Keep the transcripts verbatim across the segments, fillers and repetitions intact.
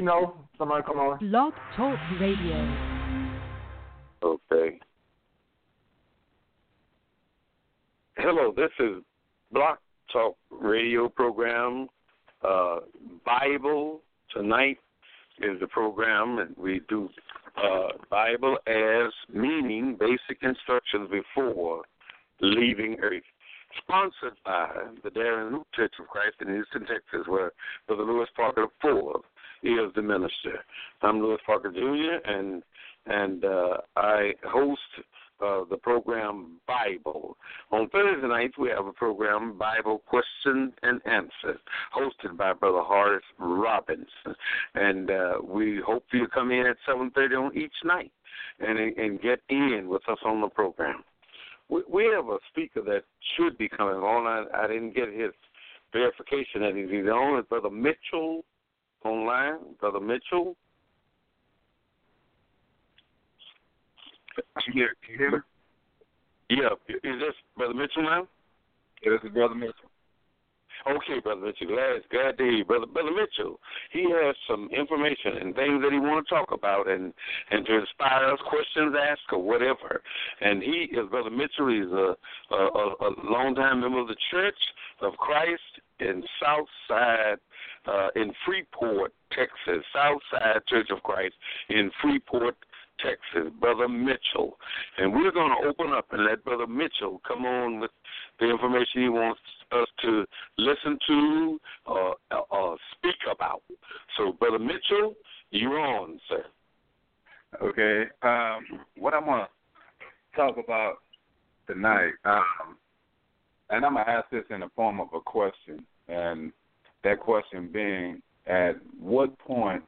know, somebody come on. Blog Talk Radio. Okay. Hello, this is Blog Talk Radio program. Uh, Bible Tonight is the program, and we do uh, Bible as meaning basic instructions before leaving Earth. Sponsored by the Darren Luke Church of Christ in Houston, Texas, where Brother Lewis Parker the fourth is the minister. I'm Lewis Parker Junior, and and uh, I host uh, the program Bible. On Thursday nights, we have a program, Bible Question and Answer, hosted by Brother Horace Robinson. And uh, we hope you come in at seven thirty on each night and, and get in with us on the program. We, we have a speaker that should be coming on. I, I didn't get his verification that he's either on. Is Brother Mitchell online? Brother Mitchell? I'm here. Can you hear me? Yeah. Is this Brother Mitchell now? Yeah, this is Brother Mitchell. Okay, Brother Mitchell. Glad, glad to hear you. Brother, Brother Mitchell, he has some information and things that he want to talk about and, and to inspire us, questions asked or whatever. And he is, Brother Mitchell, he's a, a, a, a longtime member of the Church of Christ in Southside, uh, in Freeport, Texas. Southside Church of Christ in Freeport, Texas, Brother Mitchell. And we're going to open up and let Brother Mitchell come on with the information he wants us to listen to or uh, uh, speak about. So, Brother Mitchell, you're on, sir. Okay. Um, what I'm going to talk about tonight, um, and I'm going to ask this in the form of a question, and that question being, at what point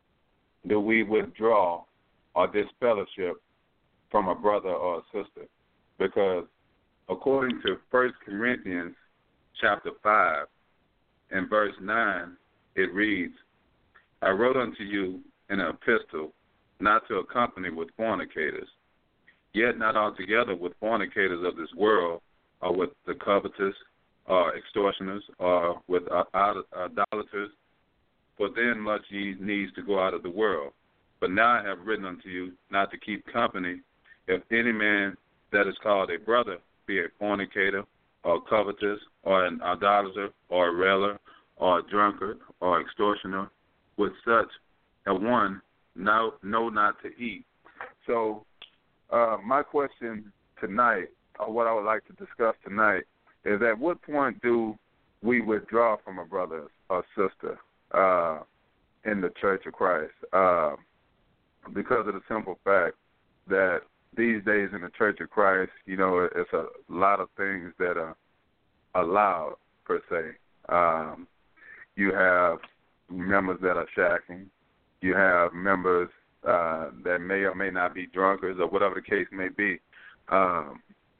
do we withdraw or disfellowship from a brother or a sister? Because according to First Corinthians chapter five and verse nine, it reads, I wrote unto you in an epistle not to accompany with fornicators, yet not altogether with fornicators of this world, or with the covetous, or extortioners, or with idolaters, for then must ye needs to go out of the world. But now I have written unto you not to keep company, if any man that is called a brother be a fornicator, or covetous, or an idolater, or a railer, or a drunkard, or extortioner, with such a one know, know not to eat. So uh, my question tonight, or what I would like to discuss tonight, is at what point do we withdraw from a brother or sister uh, in the Church of Christ? Uh, because of the simple fact that these days in the Church of Christ, you know, it's a lot of things that are allowed, per se. Um, you have members that are shacking. You have members uh, that may or may not be drunkards, or whatever the case may be. Um,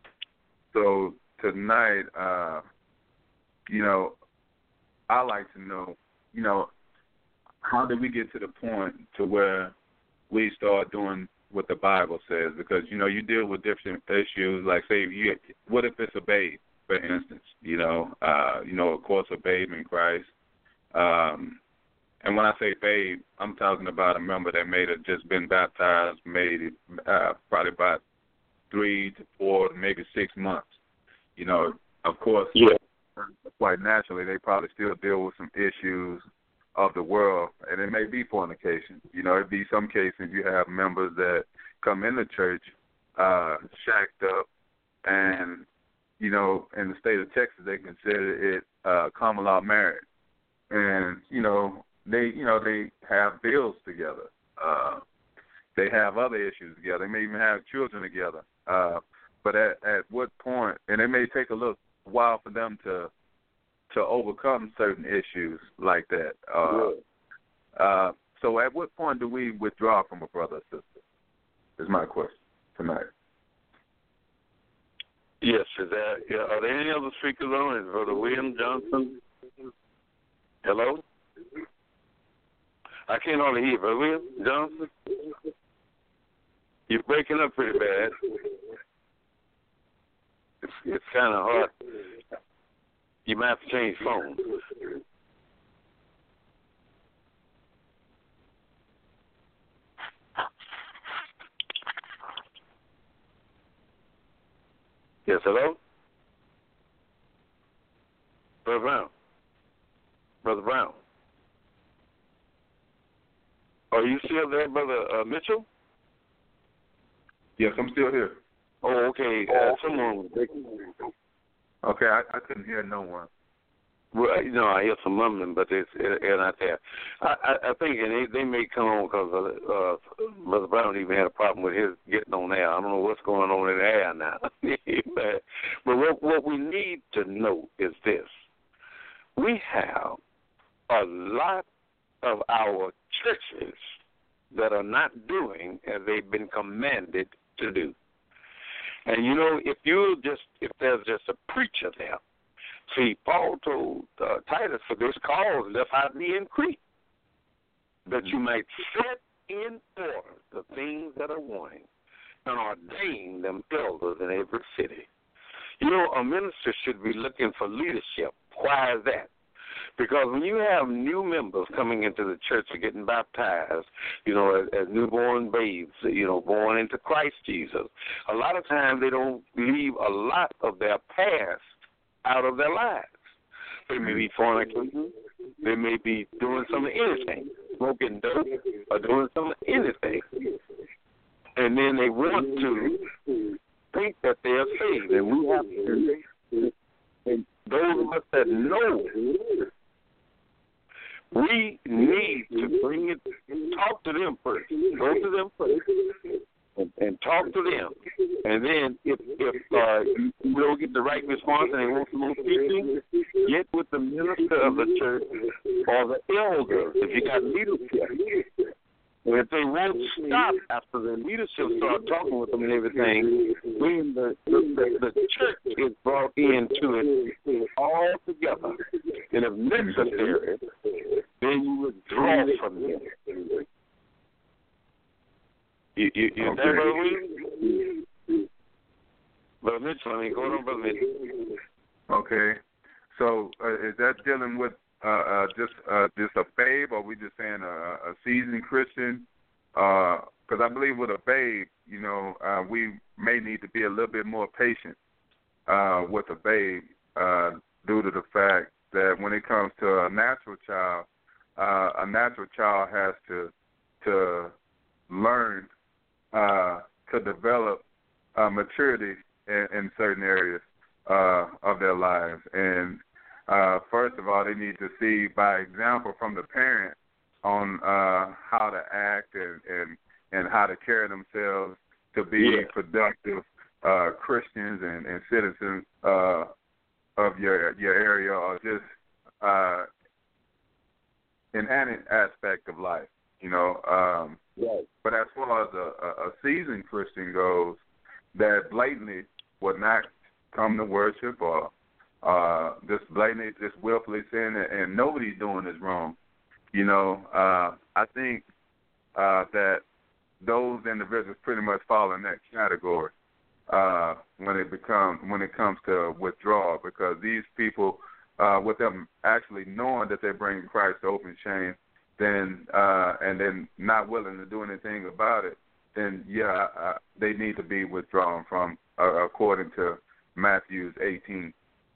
so tonight, uh, you know, I like to know, you know, how did we get to the point to where we start doing what the Bible says? Because, you know, you deal with different issues, like, say, you, what if it's a babe, for instance, you know, uh, you know, of course, a babe in Christ. Um, and when I say babe, I'm talking about a member that may have just been baptized, maybe uh, probably about three to four, maybe six months. You know, of course, yeah. quite naturally, they probably still deal with some issues of the world, and it may be fornication. You know, it'd be some cases you have members that come in the church uh, shacked up, and, you know, in the state of Texas, they consider it uh, common law marriage. And, you know, they, you know, they have bills together. Uh, they have other issues together. They may even have children together. Uh, but at, at what point, and it may take a little while for them to to overcome certain issues like that. Uh, uh, so at what point do we withdraw from a brother or sister, is my question tonight. Yes, is there, yeah, are there any other speakers on? Is Brother William Johnson? Hello? I can't hardly hear you, Brother William Johnson. You're breaking up pretty bad. It's, it's kind of hard. You might have to change phones. Yes, hello? Brother Brown. Brother Brown. Are you still there, Brother uh, Mitchell? Yes, I'm still here. Oh, okay. Uh, someone. Okay, I, I couldn't hear no one. Well, you know, I hear some mumbling, but it's they're not there. I, I, I think, and they, they may come on because uh, uh, Brother Brown even had a problem with his getting on air. I don't know what's going on in the air now. but but what, what we need to know is this. We have a lot of our churches that are not doing as they've been commanded to do. And, you know, if you just, if there's just a preacher there, see, Paul told uh, Titus, for this cause left I thee in Crete, that you might set in order the things that are wanting and ordain them elders in every city. You know, a minister should be looking for leadership. Why is that? Because when you have new members coming into the church and getting baptized, you know, as, as newborn babes, you know, born into Christ Jesus, a lot of times they don't leave a lot of their past out of their lives. They may be fornicating, they may be doing some of anything, smoking dope, or doing some of anything. And then they want to think that they are saved. And we have to, and those of us that know, we need to bring it, talk to them first. Go to them first and, and talk to them. And then if if uh, you don't get the right response and they want some more teaching, get with the minister of the church or the elder if you got leadership. And if they won't stop after the leadership start talking with them and everything, then the, the, the church is brought into it all together. And if necessary, then you withdraw from them. You, you, you okay. There, Brother Williams? Brother Mitchell, I mean, go on, Brother Mitchell. Okay. So uh, is that dealing with Uh, uh, just uh, just a babe, or are we just saying a, a seasoned Christian? Because uh, I believe with a babe, you know, uh, we may need to be a little bit more patient uh, with a babe uh, due to the fact that when it comes to a natural child, uh, a natural child has to to learn uh, to develop uh, maturity in, in certain areas uh, of their lives. And Uh, first of all, they need to see by example from the parent on uh, how to act and, and, and how to carry themselves to be yeah. productive uh, Christians and, and citizens uh, of your your area, or just uh, in any aspect of life, you know. Um, right. But as far as a, a seasoned Christian goes, that blatantly would not come to worship or Uh, just blatantly, just willfully sin, and, and nobody's doing this wrong. You know, uh, I think uh, that those individuals pretty much fall in that category uh, when it becomes when it comes to withdrawal, because these people, uh, with them actually knowing that they're bringing Christ to open shame, then uh, and then not willing to do anything about it, then yeah, uh, they need to be withdrawn from, uh, according to Matthew eighteen.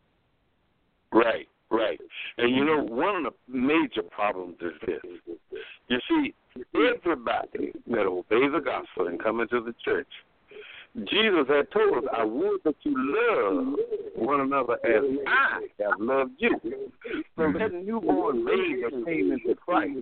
Right, right. And, you know, one of the major problems is this. You see, everybody that obeys the gospel and come into the church, Jesus had told us, I would that you love one another as I have loved you. So that newborn baby that came into Christ,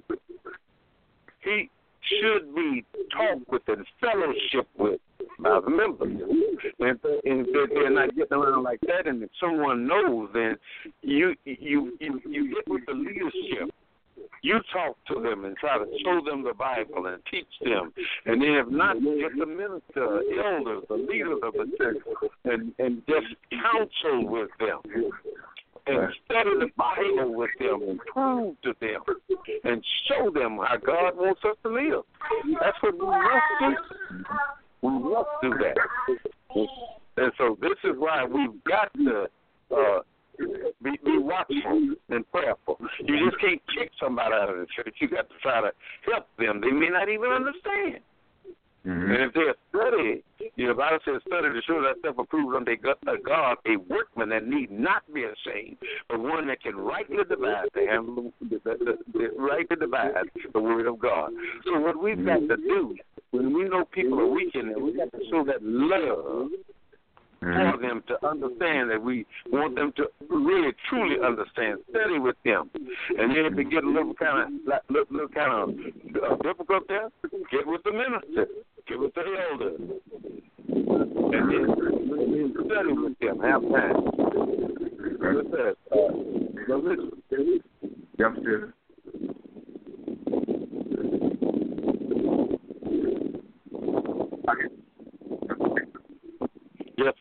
he should be talked with and fellowship with by the members. And, and if they're not getting around like that, and if someone knows, then you you you, you get with the leadership. You talk to them and try to show them the Bible and teach them. And then if not, get the minister, elders, the leaders of the church, and, and just counsel with them. And study the Bible with them and prove to them and show them how God wants us to live. That's what we must do. We must do that. And so this is why we've got to uh, be, be watchful and prayerful. You just can't kick somebody out of the church. You got to try to help them. They may not even understand. Mm-hmm. And if they're study, See, the Bible says, study to show thyself approved unto God, a workman that need not be ashamed, but one that can rightly divide the, handle, the, the, the rightly divide the word of God. So what we've got to do, when we know people are weak in there, we got to show that love for them to understand that we want them to really truly understand. Study with them, and then if they get a little kind of little, little kind of uh, difficult there, get with the minister, get with the elder, and then study with them. Have time. What's that? Uh, listen. Yep, sir. Yes.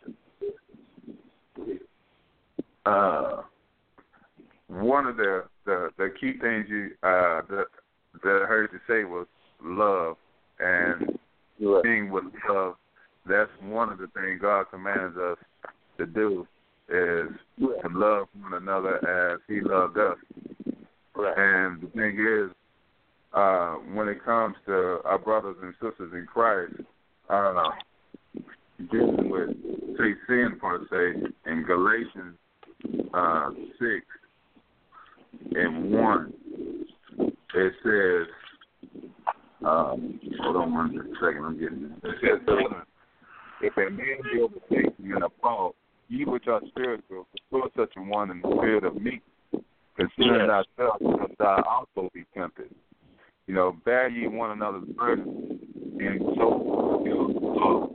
Uh, one of the, the, the key things you uh, that that I heard you say was love, and right. being with love. That's one of the things God commands us to do is right. to love one another as He loved us. Right. And the thing is, uh, when it comes to our brothers and sisters in Christ, uh, dealing with, say, sin per se, in Galatians uh, six and one, it says, um, hold on one second, I'm getting it. It says, brother, if a man be overtaken in a fault, ye which are spiritual, restore such a one in the spirit of meekness, consider yes. thyself, lest thou also be tempted. You know, bear ye one another's burden, and so, you know,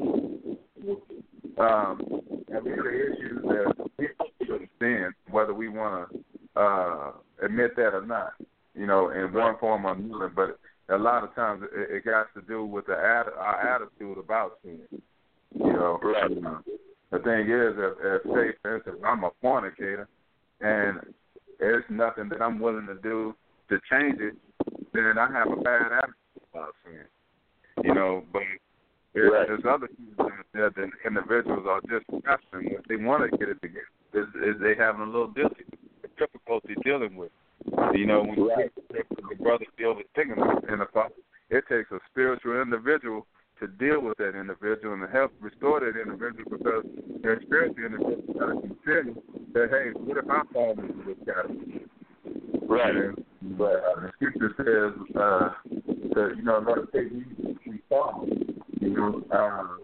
so, um, and these are issues that we understand, whether we want to uh, admit that or not, you know, in one form or another. But a lot of times it, it got to do with the ad, our attitude about sin, you know. Right. Uh, the thing is, if, if say, for instance, I'm a fornicator, and there's nothing that I'm willing to do to change it, then I have a bad attitude about sin, you know. But there's, right. there's other things that the individuals are just wrestling with. They want to get it together. Is, is they having a little difficulty dealing with. You know, when right. the brother deals with taking in a fault, it takes a spiritual individual to deal with that individual and to help restore that individual, because that spiritual individual got to consider that, hey, what if I fall into this category? Right. And, but uh, the scripture says uh, that, you know, let us take heed we fall. You know, uh,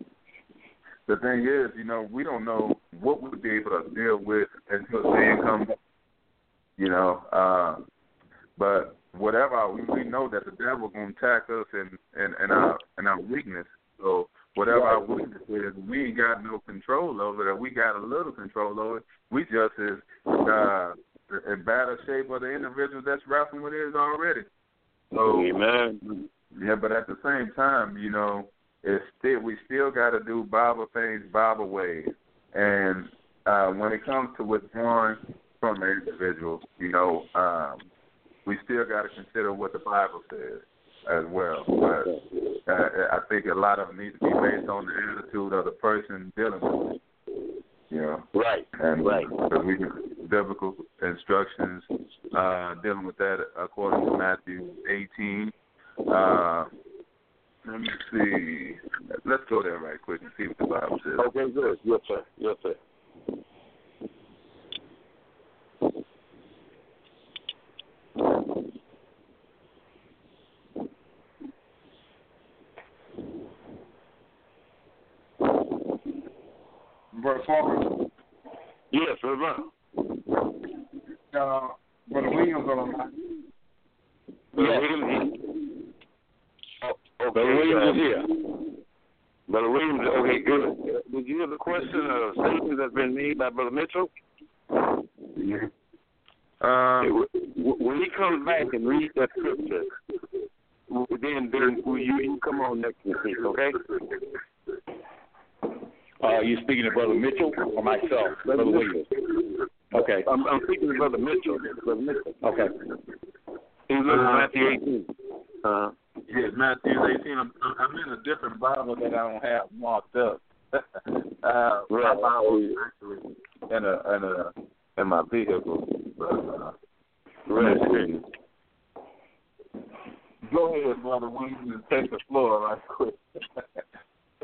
the thing is, you know, we don't know what we'll be able to deal with until sin comes up. You know, uh, but whatever, we, we know that the devil going to attack us in, in, in, our, in our weakness. So whatever our weakness is, we ain't got no control over it. We got a little control over it. We just is uh, in better shape of the individual that's wrestling with it already. So, amen. Yeah, but at the same time, you know, it's still we still got to do Bible things Bible ways. And uh, when it comes to withdrawing from an individual, you know, um, we still got to consider what the Bible says as well. But uh, I think a lot of it needs to be based on the attitude of the person dealing with it. You know, right, and right. Because we get biblical instructions uh, dealing with that according to Matthew eighteen. Uh, let me see. Let's go there right quick and see what the Bible says. Okay, good. Yes, sir. Yes, sir. Brother Farmer? Yes, Brother. Uh, Brother Williams on the line. Brother Williams. Oh, okay. Brother Williams is here. Brother Williams, okay, good. Did you hear the question or statement that's been made by Brother Mitchell? Yeah. Um, when he comes back and reads that scripture, then, then you, you come on next week, okay? Uh, you speaking to Brother Mitchell or myself, Brother, Brother Williams? Okay. I'm, I'm speaking to Brother Mitchell. Brother Mitchell. Okay. He's looking at Matthew eighteen. Uh, yes, Matthew eighteen. I'm, I'm in a different Bible that I don't have marked up. uh, right. My Bible is actually in a in a in my vehicle. But, uh, right. Go ahead, Brother Williams, and take the floor right quick.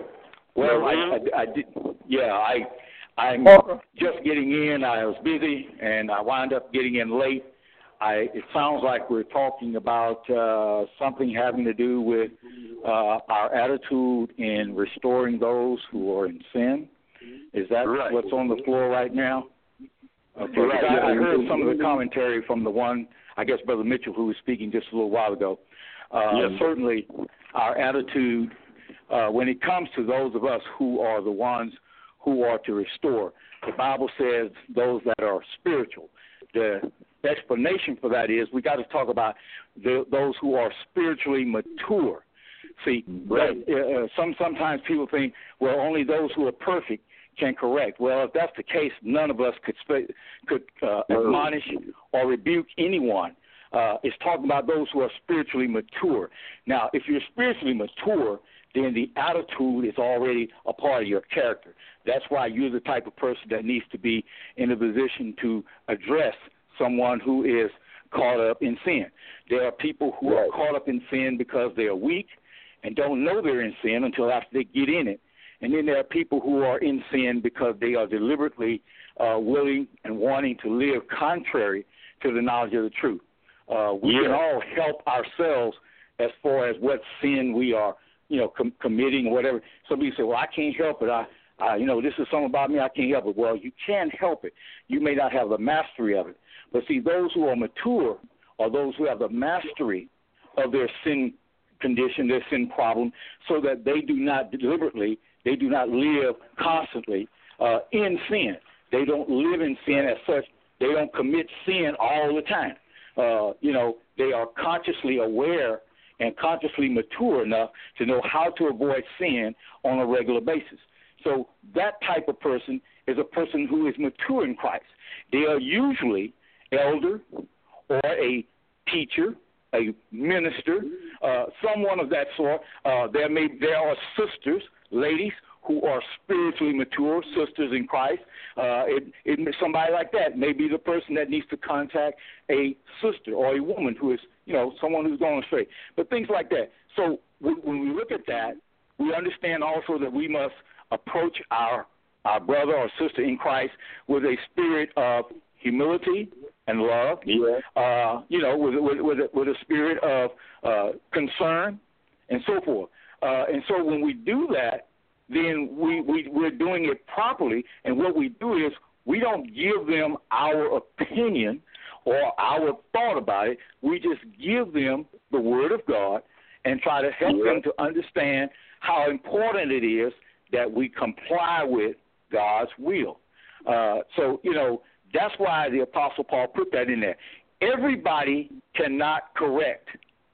Well, I, I, I did. Yeah, I I'm just getting in. I was busy, and I wound up getting in late. I, it sounds like we're talking about uh, something having to do with uh, our attitude in restoring those who are in sin. Is that right. what's on the floor right now? Okay. Right. I, I heard some of the commentary from the one, I guess, Brother Mitchell, who was speaking just a little while ago. Uh, yes. Certainly, our attitude uh, when it comes to those of us who are the ones who are to restore, the Bible says those that are spiritual. The explanation for that is we got to talk about the, those who are spiritually mature. See, right. uh, some sometimes people think, well, only those who are perfect can correct. Well, if that's the case, none of us could sp- could uh, admonish or rebuke anyone. Uh, it's talking about those who are spiritually mature. Now, if you're spiritually mature, then the attitude is already a part of your character. That's why you're the type of person that needs to be in a position to address someone who is caught up in sin. There are people who right. are caught up in sin because they are weak and don't know they're in sin until after they get in it. And then there are people who are in sin because they are deliberately uh, willing and wanting to live contrary to the knowledge of the truth. Uh, we yeah. can all help ourselves as far as what sin we are, you know, com- committing or whatever. Somebody say, well, I can't help it. I, I, you know, this is something about me. I can't help it. Well, you can help it. You may not have the mastery of it. But see, those who are mature are those who have the mastery of their sin condition, their sin problem, so that they do not deliberately, they do not live constantly uh, in sin. They don't live in sin as such. They don't commit sin all the time. Uh, you know, they are consciously aware and consciously mature enough to know how to avoid sin on a regular basis. So that type of person is a person who is mature in Christ. They are usually elder or a teacher, a minister, uh, someone of that sort. Uh, there may there are sisters, ladies, who are spiritually mature, sisters in Christ. Uh, it, it, somebody like that may be the person that needs to contact a sister or a woman who is, you know, someone who's going astray. But things like that. So we, when we look at that, we understand also that we must approach our our brother or sister in Christ with a spirit of humility and love. Yeah. Uh, you know, with with with a, with a spirit of uh, concern and so forth. Uh, and so when we do that, then we, we, we're doing it properly, and what we do is we don't give them our opinion or our thought about it. We just give them the Word of God and try to help yeah. them to understand how important it is that we comply with God's will. Uh, so, you know, that's why the Apostle Paul put that in there. Everybody cannot correct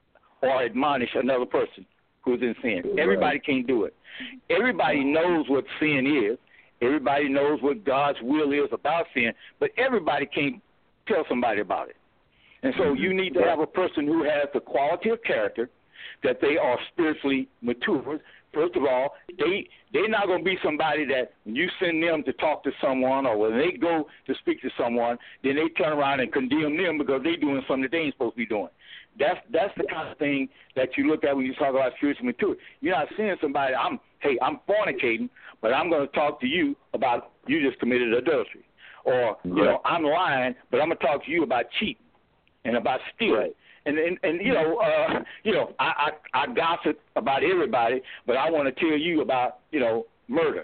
or admonish another person who's in sin. Everybody can't do it. Everybody knows what sin is. Everybody knows what God's will is about sin, but everybody can't tell somebody about it. And so you need to have a person who has the quality of character, that they are spiritually mature. First of all, they, they're not going to be somebody that when you send them to talk to someone or when they go to speak to someone, then they turn around and condemn them because they're doing something that they ain't supposed to be doing. That's that's the kind of thing that you look at when you talk about spiritual maturity. You're not seeing somebody, I'm hey, I'm fornicating, but I'm going to talk to you about you just committed adultery. Or, you right. know, I'm lying, but I'm going to talk to you about cheating and about stealing. Right. And, and and you know, uh, you know, I, I I gossip about everybody, but I want to tell you about, you know, murder.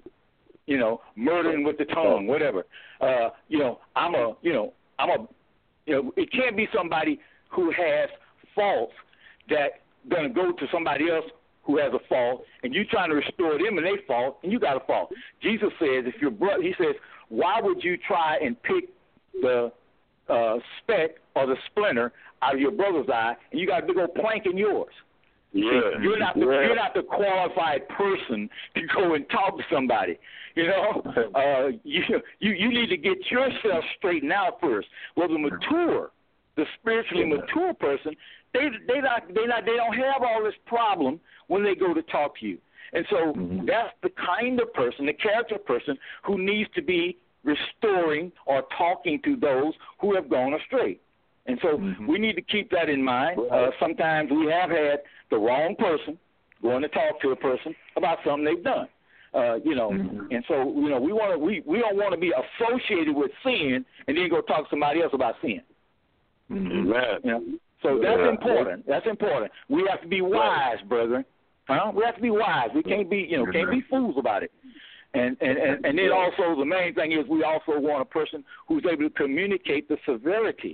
You know, murdering with the tongue, whatever. Uh, you know, I'm a, you know, I'm a, you know, it can't be somebody who has faults that going to go to somebody else who has a fault, and you trying to restore them and they fault, and you got a fault. Jesus says, if your brother, he says, why would you try and pick the uh, speck or the splinter out of your brother's eye, and you got a big old plank in yours? Yeah. See, you're not the, yeah. you're not the qualified person to go and talk to somebody. You know, uh, you you you need to get yourself straightened out first. Well, the mature, the spiritually mature person, they they not they not they don't have all this problem when they go to talk to you. And so mm-hmm. that's the kind of person, the character person who needs to be restoring or talking to those who have gone astray. And so mm-hmm. we need to keep that in mind. Uh, sometimes we have had the wrong person going to talk to a person about something they've done. Uh, you know, mm-hmm. and so you know we want to we, we don't want to be associated with sin and then go talk to somebody else about sin. Mm-hmm. You know? So that's yeah. important. That's important. We have to be wise, brethren. Huh? We have to be wise. We can't be you know can't be fools about it. And and, and and then also the main thing is we also want a person who's able to communicate the severity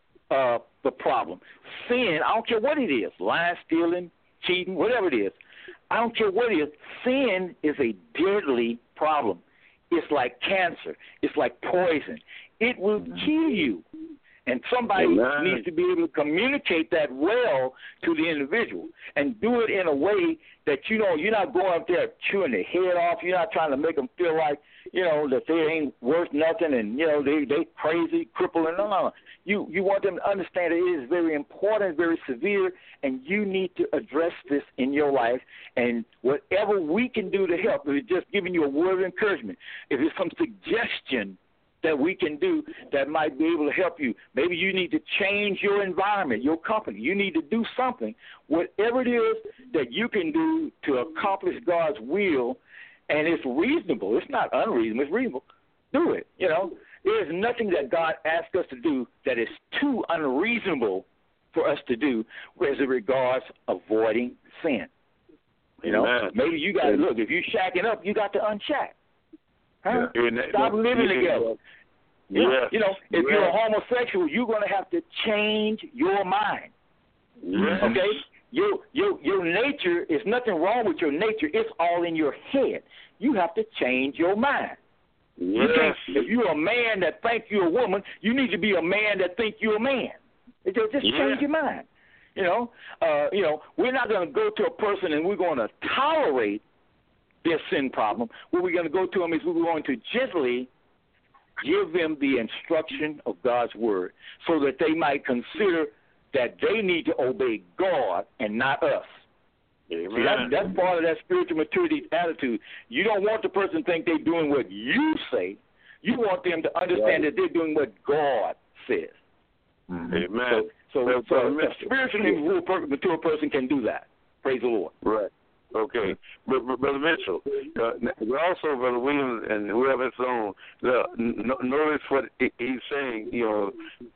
of the problem. Sin, I don't care what it is, lying, stealing, cheating, whatever it is. I don't care what it is. Sin is a deadly problem. It's like cancer. It's like poison. It will kill you. And somebody Amen. needs to be able to communicate that well to the individual and do it in a way that, you know, you're not going up there chewing their head off. You're not trying to make them feel like, you know, that they ain't worth nothing and, you know, they they crazy, crippling. No, no, no. You, you want them to understand it is very important, very severe, and you need to address this in your life. And whatever we can do to help, if it's just giving you a word of encouragement, if it's some suggestion that we can do that might be able to help you. Maybe you need to change your environment, your company. You need to do something. Whatever it is that you can do to accomplish God's will, and it's reasonable. It's not unreasonable. It's reasonable. Do it. You know, there is nothing that God asks us to do that is too unreasonable for us to do as it regards avoiding sin. You know, Amen. Maybe you got to look. If you're shacking up, you got to unshack. Huh? Yeah. Stop living together. Yeah. You, know, you know, if yeah. you're a homosexual, you're going to have to change your mind. Yeah. Okay? Your, your, your nature, is nothing wrong with your nature. It's all in your head. You have to change your mind. Yeah. You can't, if you're a man that thinks you're a woman, you need to be a man that thinks you're a man. Just, just yeah. change your mind. You know, uh, you know, we're not going to go to a person and we're going to tolerate their sin problem. What we're going to go to them is we're going to gently give them the instruction of God's word so that they might consider that they need to obey God and not us. See, that, that's part of that spiritual maturity attitude. You don't want the person to think they're doing what you say. You want them to understand right. that they're doing what God says. Mm-hmm. Amen. So, so, so a spiritually mature person can do that. Praise the Lord. Right. Okay, but, but Brother Mitchell, uh, also Brother Williams and whoever's on, uh, notice what he's saying. You know,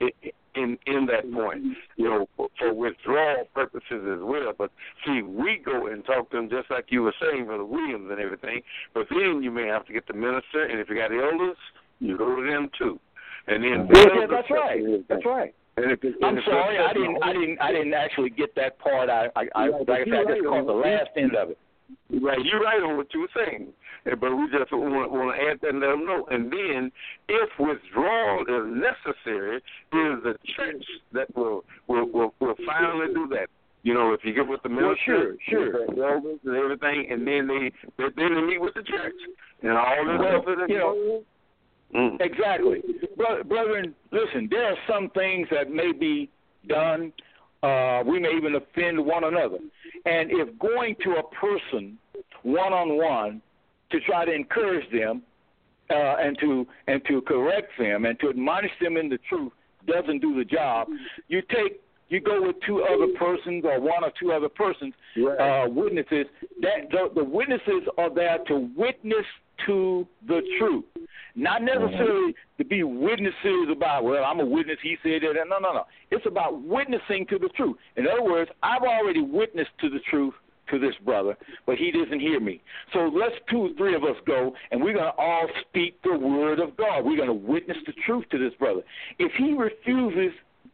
in in that point, you know, for, for withdrawal purposes as well. But see, we go and talk to them just like you were saying, Brother Williams, and everything. But then you may have to get the minister, and if you got elders, you go to them too. And then yeah, that's right. That's right. And if, and I'm if sorry, I didn't, I didn't, I didn't actually get that part. I, I, I like I said, I just caught the last end of it. Right, you're right on what you were saying, but we just want, want to add that and let them know. And then, if withdrawal is necessary, it is the church that will will, will will finally do that. You know, if you get with the minister, well, sure, sure, the elders and everything, and then they then they meet with the church and all this well, stuff. You know, Mm. Exactly. Brother, brethren, listen, there are some things that may be done. Uh, we may even offend one another. And if going to a person one-on-one to try to encourage them uh, and to and to correct them and to admonish them in the truth doesn't do the job, you take you go with two other persons or one or two other persons, right. uh, witnesses. That the, the witnesses are there to witness to the truth. Not necessarily to be witnesses about, well, I'm a witness, he said that. No, no, no. It's about witnessing to the truth. In other words, I've already witnessed to the truth to this brother, but he doesn't hear me. So let's two or three of us go, and we're going to all speak the word of God. We're going to witness the truth to this brother. If he refuses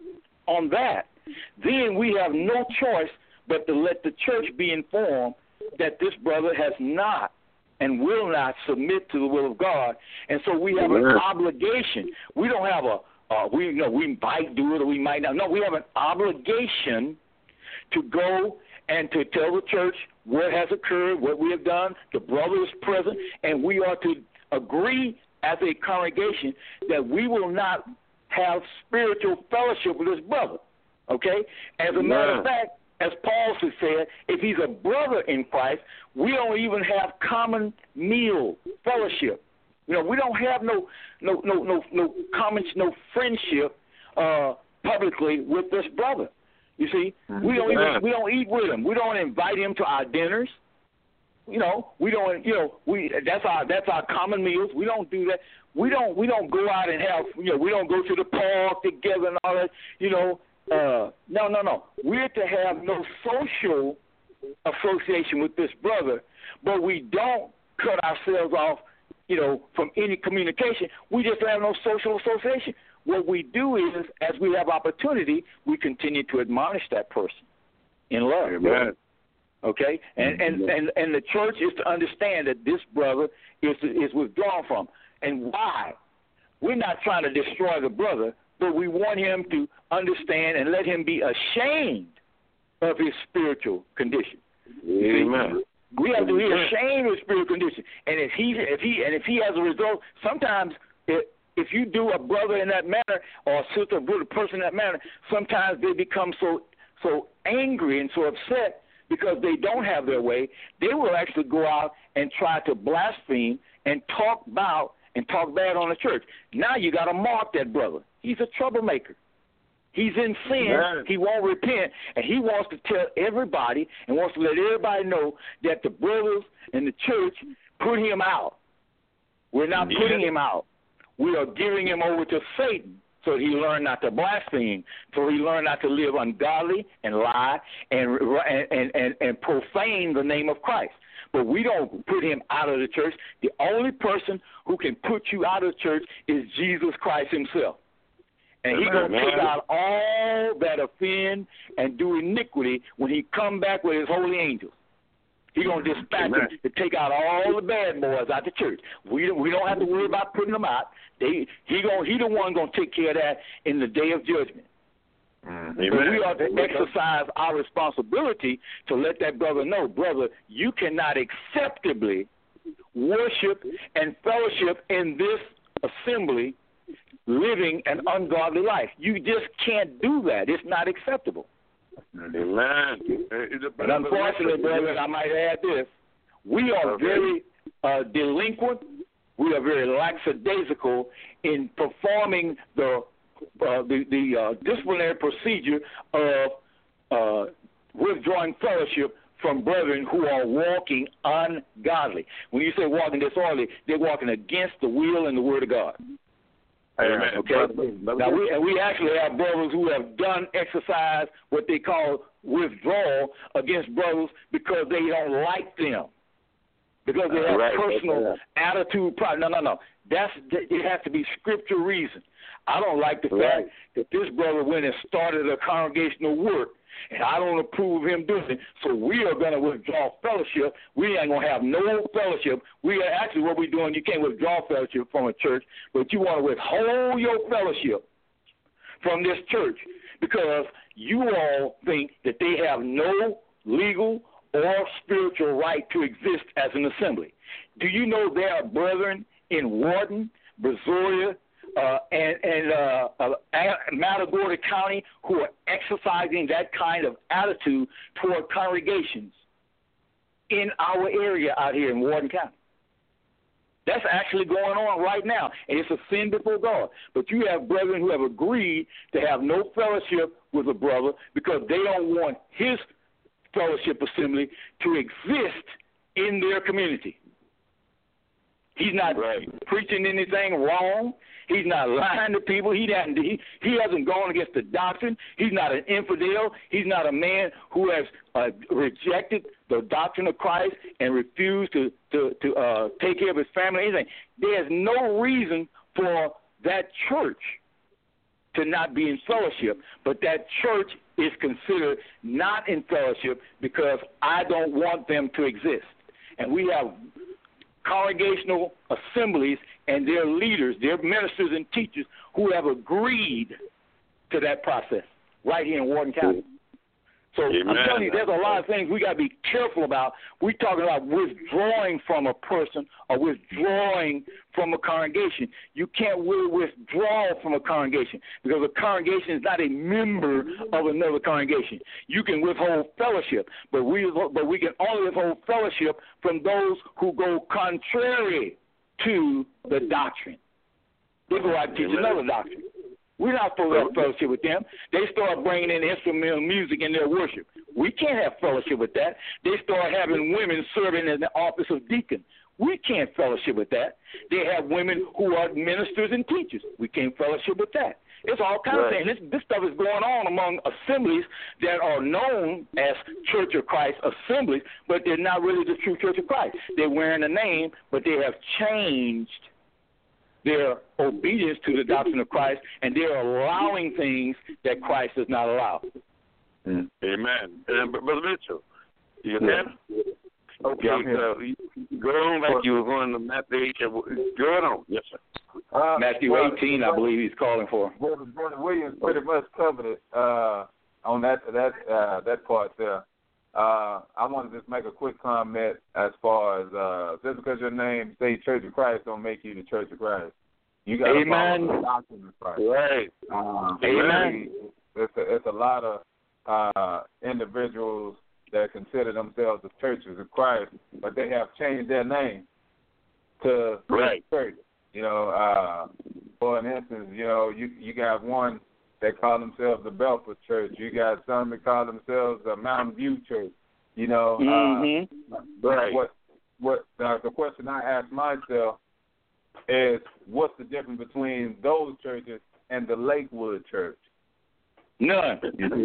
on that, then we have no choice but to let the church be informed that this brother has not and will not submit to the will of God, and so we have an obligation. We don't have a uh, we you know we might do it or we might not. No, we have an obligation to go and to tell the church what has occurred, what we have done. The brother is present, and we are to agree as a congregation that we will not have spiritual fellowship with this brother. Okay, as a matter of fact, as Paul has said, if he's a brother in Christ, we don't even have common meal fellowship. You know, we don't have no no no no no common no friendship uh, publicly with this brother. You see, we don't even we don't eat with him. We don't invite him to our dinners. You know, we don't. You know, we that's our that's our common meals. We don't do that. We don't we don't go out and have. You know, we don't go to the park together and all that. You know, uh, no, no, no. We're to have no social association with this brother, but we don't cut ourselves off. You know, from any communication. We just have no social association. What we do is, as we have opportunity, we continue to admonish that person in love. Amen. Okay, and and, and and the church is to understand that this brother is is withdrawn from, and why? We're not trying to destroy the brother, but we want him to understand and let him be ashamed of his spiritual condition. Amen. We have to be ashamed of his spiritual condition, and if he if he and if he has a result, sometimes it, if you do a brother in that manner or a sister, a person in that manner, sometimes they become so so angry and so upset. Because they don't have their way, they will actually go out and try to blaspheme and talk about and talk bad on the church. Now you got to mark that brother. He's a troublemaker. He's in sin. Man. He won't repent, and he wants to tell everybody and wants to let everybody know that the brothers in the church put him out. We're not yeah. putting him out. We are giving him over to Satan. So he learned not to blaspheme. So he learned not to live ungodly and lie and and, and and profane the name of Christ. But we don't put him out of the church. The only person who can put you out of the church is Jesus Christ himself. And he's going to take out all that offend and do iniquity when he come back with his holy angels. He's going to dispatch them to take out all the bad boys out the church. We don't, we don't have to worry about putting them out. They, he going he the one going to take care of that in the day of judgment. Mm, but we are to exercise our responsibility to let that brother know, brother, you cannot acceptably worship and fellowship in this assembly living an ungodly life. You just can't do that. It's not acceptable. Amen. But unfortunately, brother, I might add this. We are okay. very uh, delinquent. We are very lackadaisical in performing the uh, the, the uh, disciplinary procedure of uh, withdrawing fellowship from brethren who are walking ungodly. When you say walking disorderly, they're walking against the will and the word of God. Amen. Okay. Now we and we actually have brothers who have done exercise what they call withdrawal against brothers because they don't like them, because they have right. personal attitude problem. No, no, no. That's it has to be scripture reason. I don't like the right. fact that this brother went and started a congregational work, and I don't approve of him doing it. So we are going to withdraw fellowship. We ain't going to have no fellowship. We are actually what we're doing. You can't withdraw fellowship from a church, but you want to withhold your fellowship from this church because you all think that they have no legal or spiritual right to exist as an assembly. Do you know there are brethren in Wharton, Brazoria, Uh, and and uh, uh, Matagorda County who are exercising that kind of attitude toward congregations in our area out here in Wharton County? That's actually going on right now, and it's a sin before God. But you have brethren who have agreed to have no fellowship with a brother because they don't want his fellowship assembly to exist in their community. He's not right. preaching anything wrong. He's not lying to people. He doesn't. He, he hasn't gone against the doctrine. He's not an infidel. He's not a man who has uh, rejected the doctrine of Christ and refused to to, to uh, take care of his family. Anything. There's no reason for that church to not be in fellowship, but that church is considered not in fellowship because I don't want them to exist. And we have congregational assemblies and their leaders, their ministers and teachers who have agreed to that process right here in Wharton County. So Amen. I'm telling you, there's a lot of things we got to be careful about. We're talking about withdrawing from a person or withdrawing from a congregation. You can't really withdraw from a congregation because a congregation is not a member of another congregation. You can withhold fellowship, but we but we can only withhold fellowship from those who go contrary to the doctrine. They go out and teach another doctrine. We're not supposed to have fellowship with them. They start bringing in instrumental music in their worship. We can't have fellowship with that. They start having women serving in the office of deacon. We can't fellowship with that. They have women who are ministers and teachers. We can't fellowship with that. It's all kinds right. of things. This, this stuff is going on among assemblies that are known as Church of Christ assemblies, but they're not really the true Church of Christ. They're wearing a name, but they have changed their obedience to the doctrine of Christ, and they're allowing things that Christ does not allow. Mm. Amen. And Brother Mitchell, you there? Yeah. Okay, uh, go on like you were going to Matthew eighteen. Go on. Yes, sir. Uh, Matthew well, eighteen, I believe he's calling for. Brother, Brother Williams pretty much covered it uh, on that that uh, that part there. Uh, I want to just make a quick comment as far as uh, just because your name say Church of Christ don't make you the Church of Christ. You got to follow the doctrine of Christ. Right. Um, Amen. It's a, it's a lot of uh, individuals that consider themselves the Churches of Christ, but they have changed their name to right. Church. You know, uh, for an instance, you know, you you got one that call themselves the Belford Church. You got some that call themselves the Mountain View Church. You know, mm-hmm. uh, right. what what uh, the question I ask myself is, what's the difference between those churches and the Lakewood Church? None.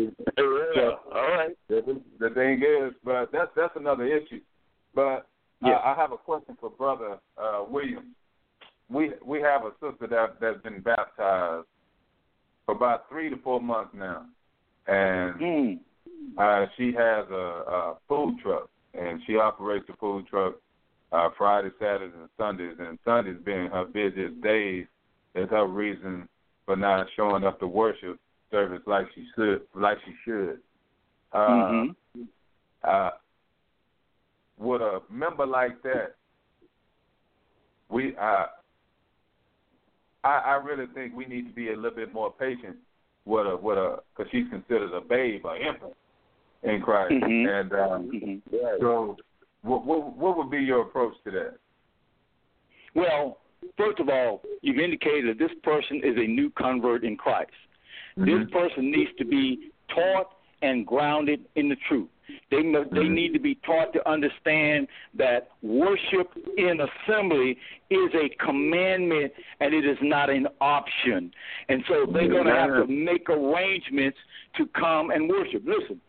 So, all right. The, the thing is, but that's that's another issue. But yeah. uh, I have a question for Brother uh, Williams. We we have a sister that that's been baptized for about three to four months now, and mm. uh, she has a, a food truck, and she operates the food truck uh, Friday, Saturdays, and Sundays. And Sundays being her busiest days is her reason for not showing up to worship service like she should. Like she should. Uh, mm-hmm. uh, with a member like that, we uh, I, I really think we need to be a little bit more patient with a with a because she's considered a babe, an infant in Christ. Mm-hmm. And um, mm-hmm. so, what, what what would be your approach to that? Well, first of all, you've indicated that this person is a new convert in Christ. Mm-hmm. This person needs to be taught and grounded in the truth. They must, they need to be taught to understand that worship in assembly is a commandment and it is not an option. And so they're going to have to make arrangements to come and worship. Listen,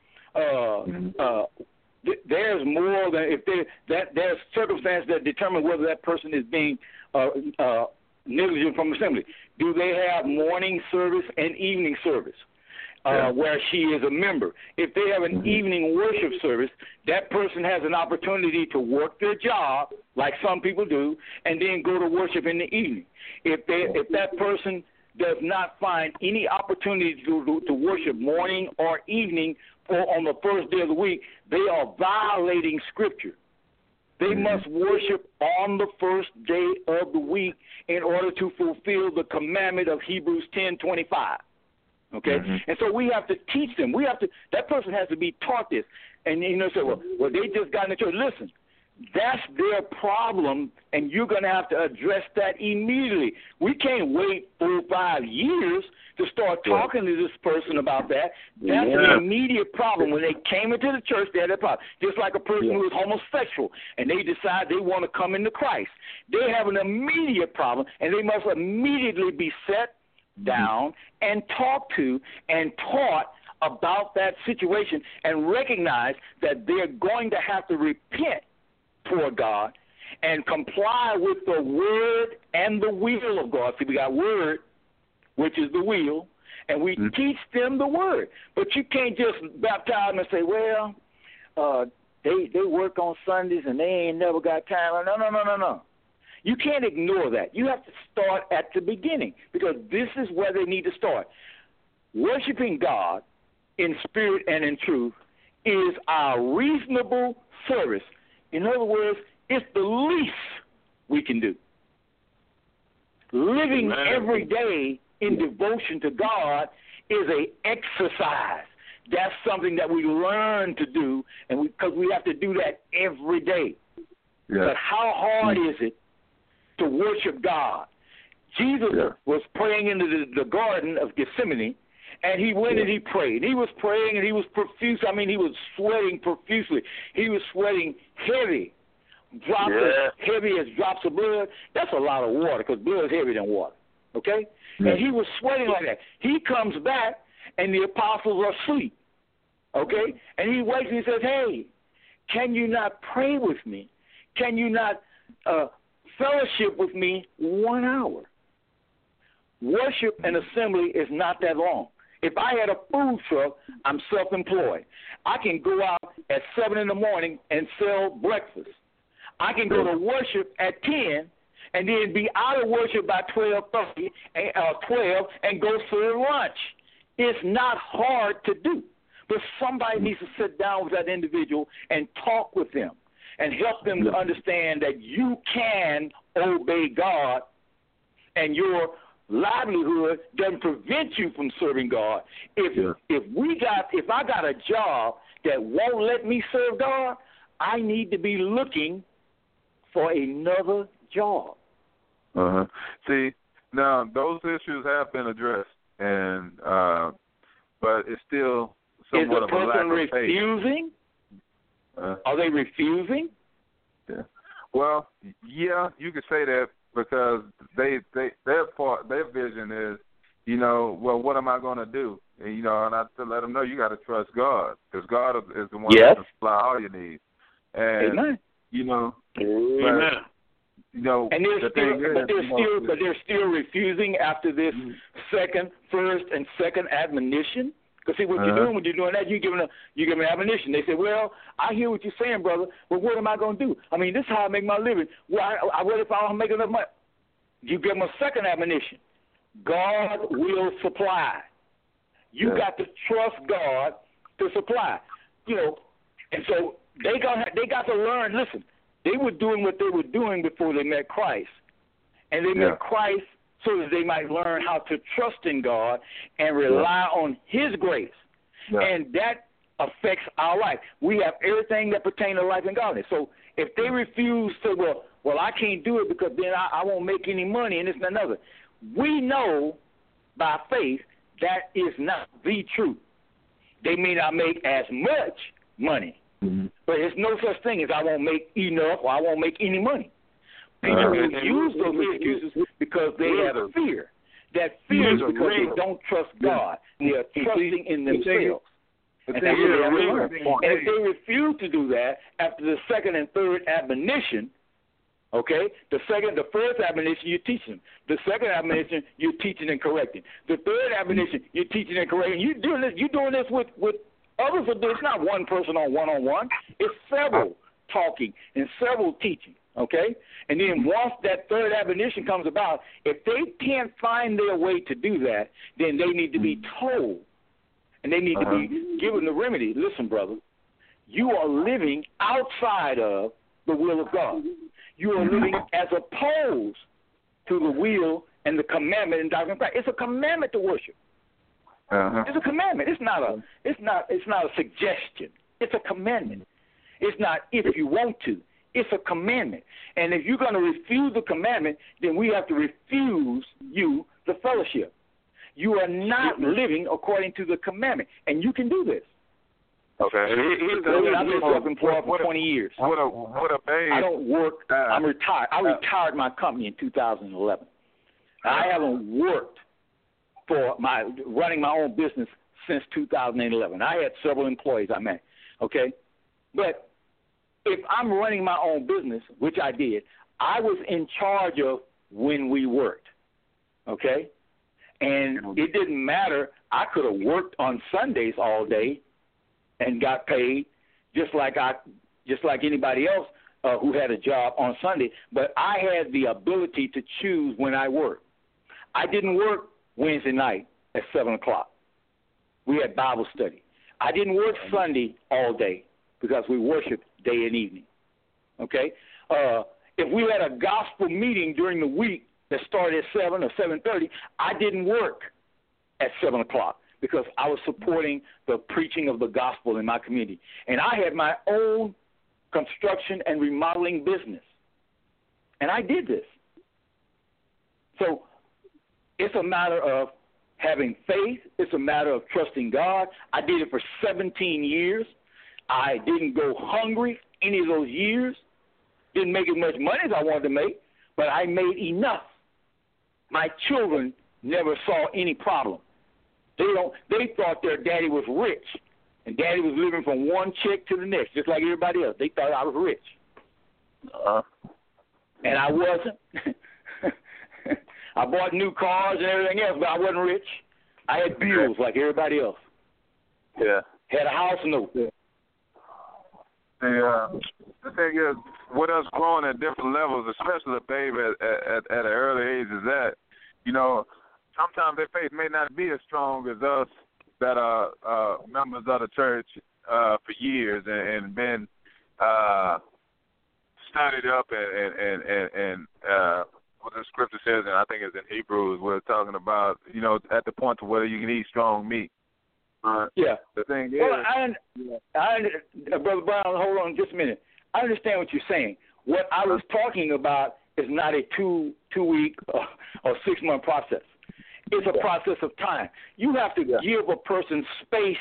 uh, uh, th- there's more than if there that there's circumstances that determine whether that person is being uh, uh, negligent from assembly. Do they have morning service and evening service? Uh, yeah. Where she is a member. If they have an mm-hmm. evening worship service, that person has an opportunity to work their job, like some people do, and then go to worship in the evening. If they, if that person does not find any opportunity to, to, to worship morning or evening or on the first day of the week, they are violating Scripture. They mm-hmm. must worship on the first day of the week in order to fulfill the commandment of Hebrews ten twenty-five. Okay, mm-hmm. and so we have to teach them. We have to. That person has to be taught this. And you know, say, well, well, they just got in the church. Listen, that's their problem, and you're going to have to address that immediately. We can't wait four or five years to start talking to this person about that. That's yeah. an immediate problem. When they came into the church, they had that problem. Just like a person yeah. who is homosexual, and they decide they want to come into Christ. They have an immediate problem, and they must immediately be set down and talked to and taught about that situation and recognize that they're going to have to repent toward God and comply with the word and the will of God. See, we got word, which is the will, and we mm-hmm. teach them the word. But you can't just baptize them and say, well, uh, they they work on Sundays and they ain't never got time. No, no, no, no, no. You can't ignore that. You have to start at the beginning because this is where they need to start. Worshiping God in spirit and in truth is our reasonable service. In other words, it's the least we can do. Living Amen. Every day in devotion to God is an exercise. That's something that we learn to do, and because we, we have to do that every day. Yeah. But how hard is it to worship God? Jesus yeah. was praying in the, the Garden of Gethsemane, And he went and he prayed. He was praying and he was profuse. I mean, he was sweating profusely. He was sweating heavy, drops yeah. as heavy as drops of blood. That's a lot of water because blood is heavier than water. Okay? Yeah. And he was sweating like that. He comes back and the apostles are asleep. Okay? And he wakes and he says, hey, can you not pray with me? Can you not uh, fellowship with me one hour? Worship and assembly is not that long. If I had a food truck, I'm self-employed. I can go out at seven in the morning and sell breakfast. I can go to worship at ten and then be out of worship by twelve thirty, uh, twelve, and go serve lunch. It's not hard to do, but somebody needs to sit down with that individual and talk with them and help them to understand that you can obey God, and your livelihood doesn't prevent you from serving God. If yeah. if we got if I got a job that won't let me serve God, I need to be looking for another job. Uh huh. See, now those issues have been addressed, and uh, but it's still somewhat Is of the a lack person of faith. refusing? Uh, Are they refusing? Yeah. Well, yeah, you could say that because they they their part their vision is, you know, well, what am I going to do? And, you know, and I have to let them know you got to trust God because God is, is the one Yes. that can supply all your needs. And Amen. you know, Amen. but, you know, And they're the still, thing is, but they're you know, still, but they're still refusing after this Mhm. second, first, and second admonition. Because see, what Uh-huh. you're doing when you're doing that, you're giving a, you're giving an admonition. They say, well, I hear what you're saying, brother, but what am I going to do? I mean, this is how I make my living. Well, I, I, what if I don't make enough money? You give them a second admonition. God will supply. You Yeah. got to trust God to supply. You know, and so they got they got to learn. Listen, they were doing what they were doing before they met Christ, and they Yeah. met Christ so that they might learn how to trust in God and rely yeah. on His grace, Yeah. and that affects our life. We have everything that pertains to life and godliness. So if they refuse to, well, well, I can't do it because then I, I won't make any money and this and another. We know by faith that is not the truth. They may not make as much money, mm-hmm. but there's no such thing as I won't make enough or I won't make any money. People uh, will use those excuses because they have a fear. That fear is because they don't trust God. They are trusting in themselves. And, that's what they have to learn. And if they refuse to do that after the second and third admonition, okay, the second, the first admonition, you're teaching them. The second admonition, you're teaching and correcting. The third admonition, you're teaching and correcting. You're doing this. You're doing this with with others. It's not one person on one on one. It's several talking and several teaching. Okay, and then once that third admonition comes about, if they can't find their way to do that, then they need to be told, and they need uh-huh. to be given the remedy. Listen, brother, you are living outside of the will of God. You are living as opposed to the will and the commandment in doctrine of Christ. It's a commandment to worship. Uh-huh. It's a commandment. It's not a. It's not. It's not a suggestion. It's a commandment. It's not if you want to. It's a commandment. And if you're going to refuse the commandment, then we have to refuse you the fellowship. You are not living according to the commandment, and you can do this. Okay. I've been self-employed for twenty years. What a what a babe. I don't work. Uh, I'm retired. I retired my company in two thousand eleven. I haven't worked for my running my own business since two thousand eleven. I had several employees I met. Okay, but if I'm running my own business, which I did, I was in charge of when we worked. Okay, and it didn't matter. I could have worked on Sundays all day and got paid just like I, just like anybody else uh, who had a job on Sunday. But I had the ability to choose when I worked. I didn't work Wednesday night at seven o'clock. We had Bible study. I didn't work Sunday all day because we worshiped day and evening. Okay? Uh, if we had a gospel meeting during the week that started at seven or seven thirty, I didn't work at seven o'clock because I was supporting the preaching of the gospel in my community. And I had my own construction and remodeling business. And I did this. So it's a matter of having faith. It's a matter of trusting God. I did it for seventeen years. I didn't go hungry any of those years. Didn't make as much money as I wanted to make, but I made enough. My children never saw any problem. They don't. They thought their daddy was rich, and daddy was living from one check to the next, just like everybody else. They thought I was rich, Uh, and I wasn't. I bought new cars and everything else, but I wasn't rich. I had bills like everybody else. yeah. Had a house note. The, uh, the thing is, with us growing at different levels, especially a babe at, at, at an early age as that, you know, sometimes their faith may not be as strong as us that are uh, members of the church uh, for years and, and been uh, studied up and, and, and, and uh, what the scripture says, and I think it's in Hebrews, where it's talking about, you know, at the point to where you can eat strong meat. Uh, yeah. The thing well, is, I, I, Brother Brown, hold on just a minute. I understand what you're saying. What I was talking about is not a two two week or, or six month process. It's a process of time. You have to Yeah. give a person space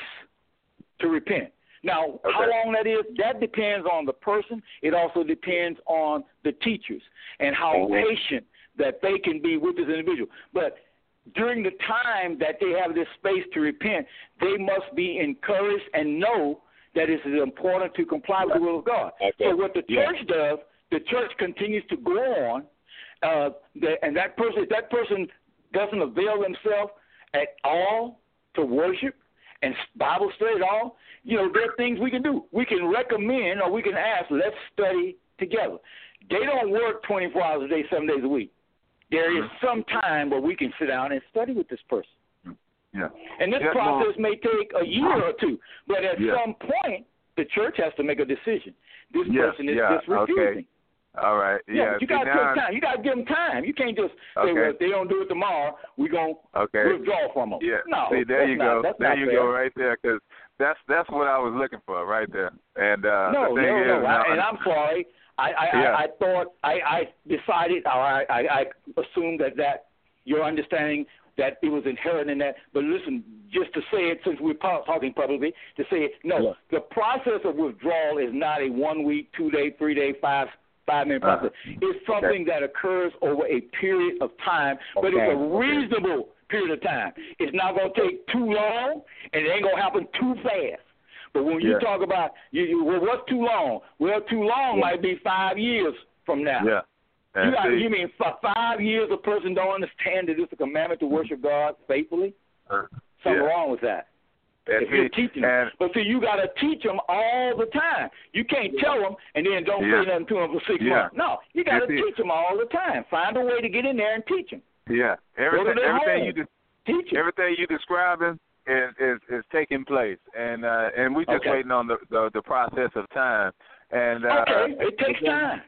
to repent. Now, Okay. how long that is, that depends on the person. It also depends on the teachers and how Mhm. patient that they can be with this individual. But during the time that they have this space to repent, they must be encouraged and know that it is important to comply with the will of God. Okay. So what the Yeah. church does, the church continues to go on, uh, the, and that person, if that person doesn't avail themselves at all to worship and Bible study at all, you know, there are things we can do. We can recommend or we can ask, let's study together. They don't work twenty-four hours a day, seven days a week. There is some time where we can sit down and study with this person. yeah. And this Yeah, process may take a year or two, but at Yeah. some point, the church has to make a decision. This Yeah, person is yeah, just refusing. okay. All right. Yeah, Yeah. but you see, got to now- take time. You got to give them time. You can't just say, Okay. well, if they don't do it tomorrow, we're going to Okay. withdraw from them. Yeah. No, See, there that's you not, go. That's There not you fair. go, right there, because that's that's what I was looking for, right there. And uh, No, the thing no, is, no. now, I, and I'm sorry. I, I, Yeah. I, I thought I, I decided, or I, I, I assumed that that your understanding that it was inherent in that. But listen, just to say it, since we're talking publicly, to say it, no, Yeah. the process of withdrawal is not a one week, two day, three day, five five minute Uh-huh. process. It's something that occurs over a period of time, but Okay. it's a reasonable period of time. It's not going to take too long, and it ain't going to happen too fast. But when you Yeah. talk about, you, you, well, what's too long? Well, too long Yeah. might be five years from now. yeah. And You, got, see, you mean for five years a person don't understand that it's a commandment to worship God faithfully? uh, Something yeah. wrong with that. And If you're see, teaching them. and, But see, you got to teach them all the time. You can't tell them and then don't Yeah. say nothing to them for six Yeah. months. No, you got to You see- teach them all the time. Find a way to get in there and teach them. yeah, everything, their everything home. you de- Teach them. everything you describing is, is is taking place, and uh, and we just Okay. waiting on the, the the process of time. And uh, Okay, it takes time.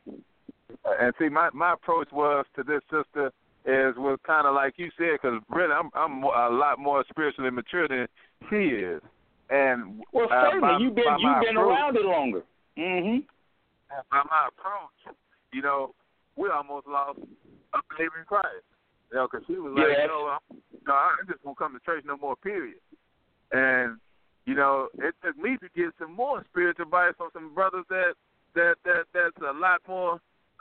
And see, my my approach was to this sister is was kind of like you said, because really I'm I'm more, a lot more spiritually mature than she is. And Well, uh, certainly by, you've been by you've my been approach, around it longer. Mm-hmm. By my approach, you know, we almost lost a baby in Christ. You know, because she was like, Yes. no, I'm, no, I just won't come to church no more. Period. And you know, it took me to get some more spiritual advice from some brothers that that that that's a lot more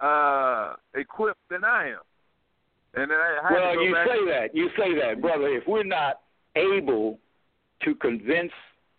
uh, equipped than I am. And then I had Well, to go you back. say that. You say that, brother. If we're not able to convince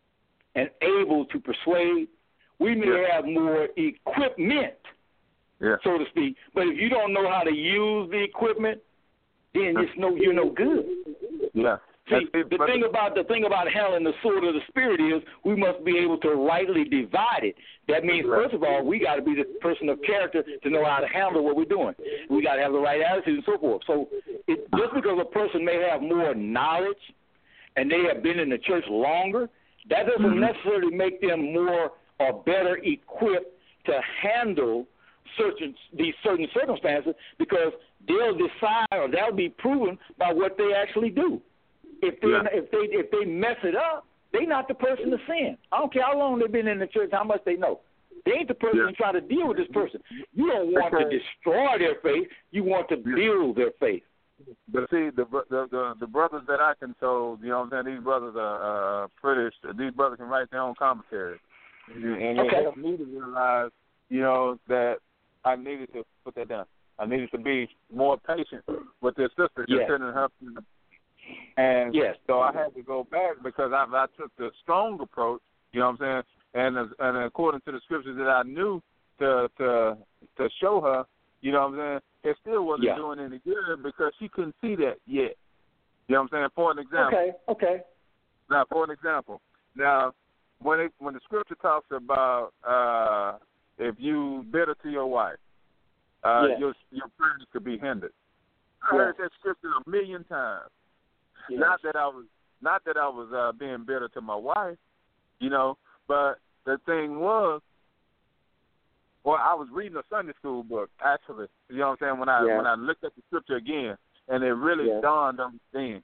and able to persuade, we may Yeah. have more equipment, Yeah. so to speak. But if you don't know how to use the equipment, then it's no you're no good. Yeah. See, That's it, the but thing about the thing about handling the sword of the spirit is we must be able to rightly divide it. That means, Right. first of all, we got to be the person of character to know how to handle what we're doing. We got to have the right attitude and so forth. So, it, just because a person may have more knowledge and they have been in the church longer, that doesn't Mhm. necessarily make them more or better equipped to handle certain these certain circumstances, because they'll decide or they'll be proven by what they actually do. If they Yeah. if they if they mess it up, they're not the person to sin. I don't care how long they've been in the church, how much they know. They ain't the person Yeah. to try to deal with this person. You don't want to Okay. destroy their faith. You want to build their faith. But see, the, the the the brothers that I console, you know what I'm saying? These brothers are uh, pretty. These brothers can write their own commentary, and okay. they helped me to realize, you know, that I needed to put that down. I needed to be more patient with this sister, yes. considering her. And yes. so I had to go back because I, I took the strong approach, you know what I'm saying? And and according to the scriptures that I knew to to to show her, you know what I'm saying, it still wasn't yeah. doing any good because she couldn't see that yet. You know what I'm saying? For an example. Okay, okay. Now, for an example. Now, when it when the scripture talks about uh, if you bitter to your wife, uh, yes. your your prayers could be hindered. I yes. heard that scripture a million times. Yes. Not that I was not that I was uh, being bitter to my wife, you know, but the thing was, well, I was reading a Sunday school book actually. You know what I'm saying? When I yes. when I looked at the scripture again, and it really yes. dawned on me,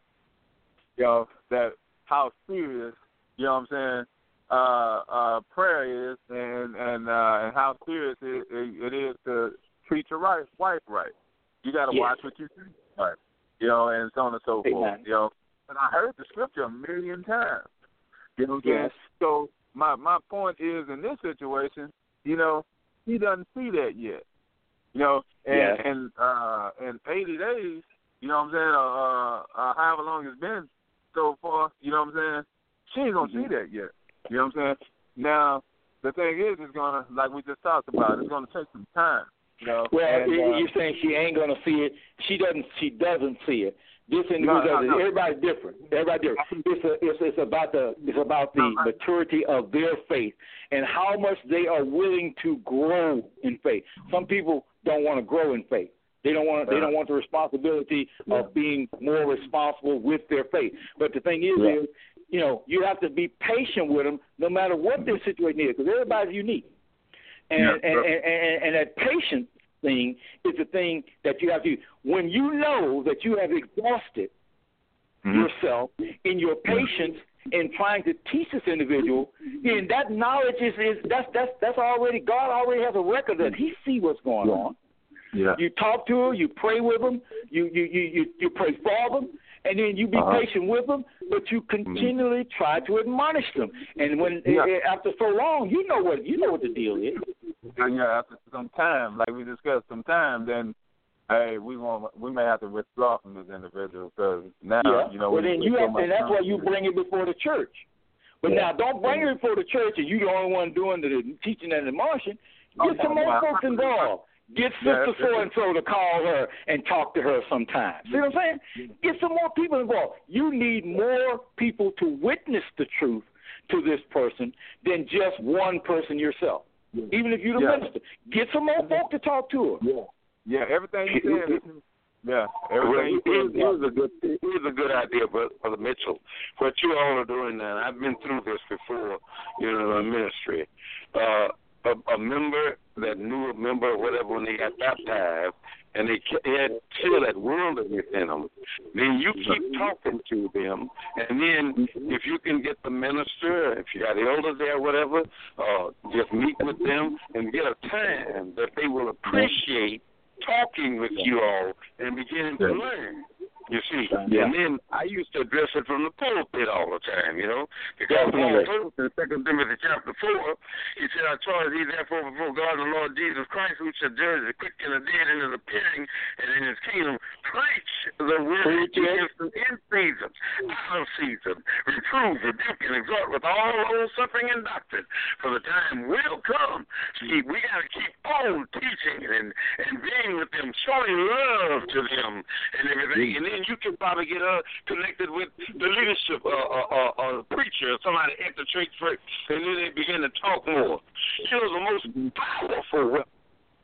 you know, that how serious, you know what I'm saying, uh, uh, prayer is, and and uh, and how serious it, it, it is to treat your right, wife right. You got to yes. watch what you do, right? You know, and so on and so Amen. forth. You know, and I heard the scripture a million times. You know what I'm yes. saying? So my my point is, in this situation, you know, he doesn't see that yet. You know, and yes. and uh, in eighty days, you know what I'm saying, uh, uh, however long it's been so far, you know what I'm saying, she ain't gonna mm-hmm. see that yet. You know what I'm saying? Now the thing is, it's gonna, like we just talked about, it's gonna take some time. You know, well, and, uh, you're saying she ain't gonna see it. She doesn't. She doesn't see it. This individual, no, no, no. everybody's different. Everybody different. It's a, it's it's about the it's about the no, maturity of their faith and how much they are willing to grow in faith. Some people don't want to grow in faith. They don't want. They don't want the responsibility yeah. of being more responsible with their faith. But the thing is, yeah. is you know, you have to be patient with them, no matter what their situation is, because everybody's unique. And, yeah, and, and, and, and that patience thing is the thing that you have to do. When you know that you have exhausted mm-hmm. yourself in your patience in trying to teach this individual, then that knowledge is, is that's that's that's already, God already has a record that he see what's going on. Yeah. You talk to her, you pray with them, you you you you, you pray for them, and then you be uh-huh. patient with them, but you continually mm-hmm. try to admonish them. And when yeah. uh, after so long, you know what you know what the deal is. Yeah, after some time, like we discussed, some time, then hey, we want we may have to withdraw from this individual because now yeah. you know. Well, we, then we you have, so and that's time. why you bring it before the church. But yeah. now, don't bring it before the church, and you the only one doing the teaching and admonishing. Get oh, some more wow. folks involved. Get Sister yeah, so and so to call her and talk to her sometime. See what I'm saying? Get some more people involved. You need more people to witness the truth to this person than just one person yourself. Yeah. Even if you're the yeah. minister, get some more folk to talk to her. Yeah, yeah. Everything you said. Yeah, everything. Well, here's, here's a good here's a good idea, Brother Mitchell. What you all are doing now, I've been through this before, you know, in ministry. Uh, a, a member that knew a member or whatever when they got baptized, and they had still that worldliness in them, then you keep talking to them, and then if you can get the minister, if you got elders there or whatever, uh, just meet with them and get a time that they will appreciate talking with you all and beginning to learn. You see, yeah. and then I used to address it from the pulpit all the time, you know, because Paul told us in Second Timothy chapter four, he said, "I charge thee therefore before God and the Lord Jesus Christ, who shall judge the quick and the dead in his appearing and in his kingdom, preach the word against them in season, out of season, reprove, rebuke, and exhort with all long suffering and doctrine, for the time will come." See, we got to keep on teaching and, and being with them, showing love to them and everything, and then you can probably get uh, connected with the leadership, uh, uh, uh, uh, preacher, or somebody at the church first, and then they begin to talk more. You know, the most powerful weapon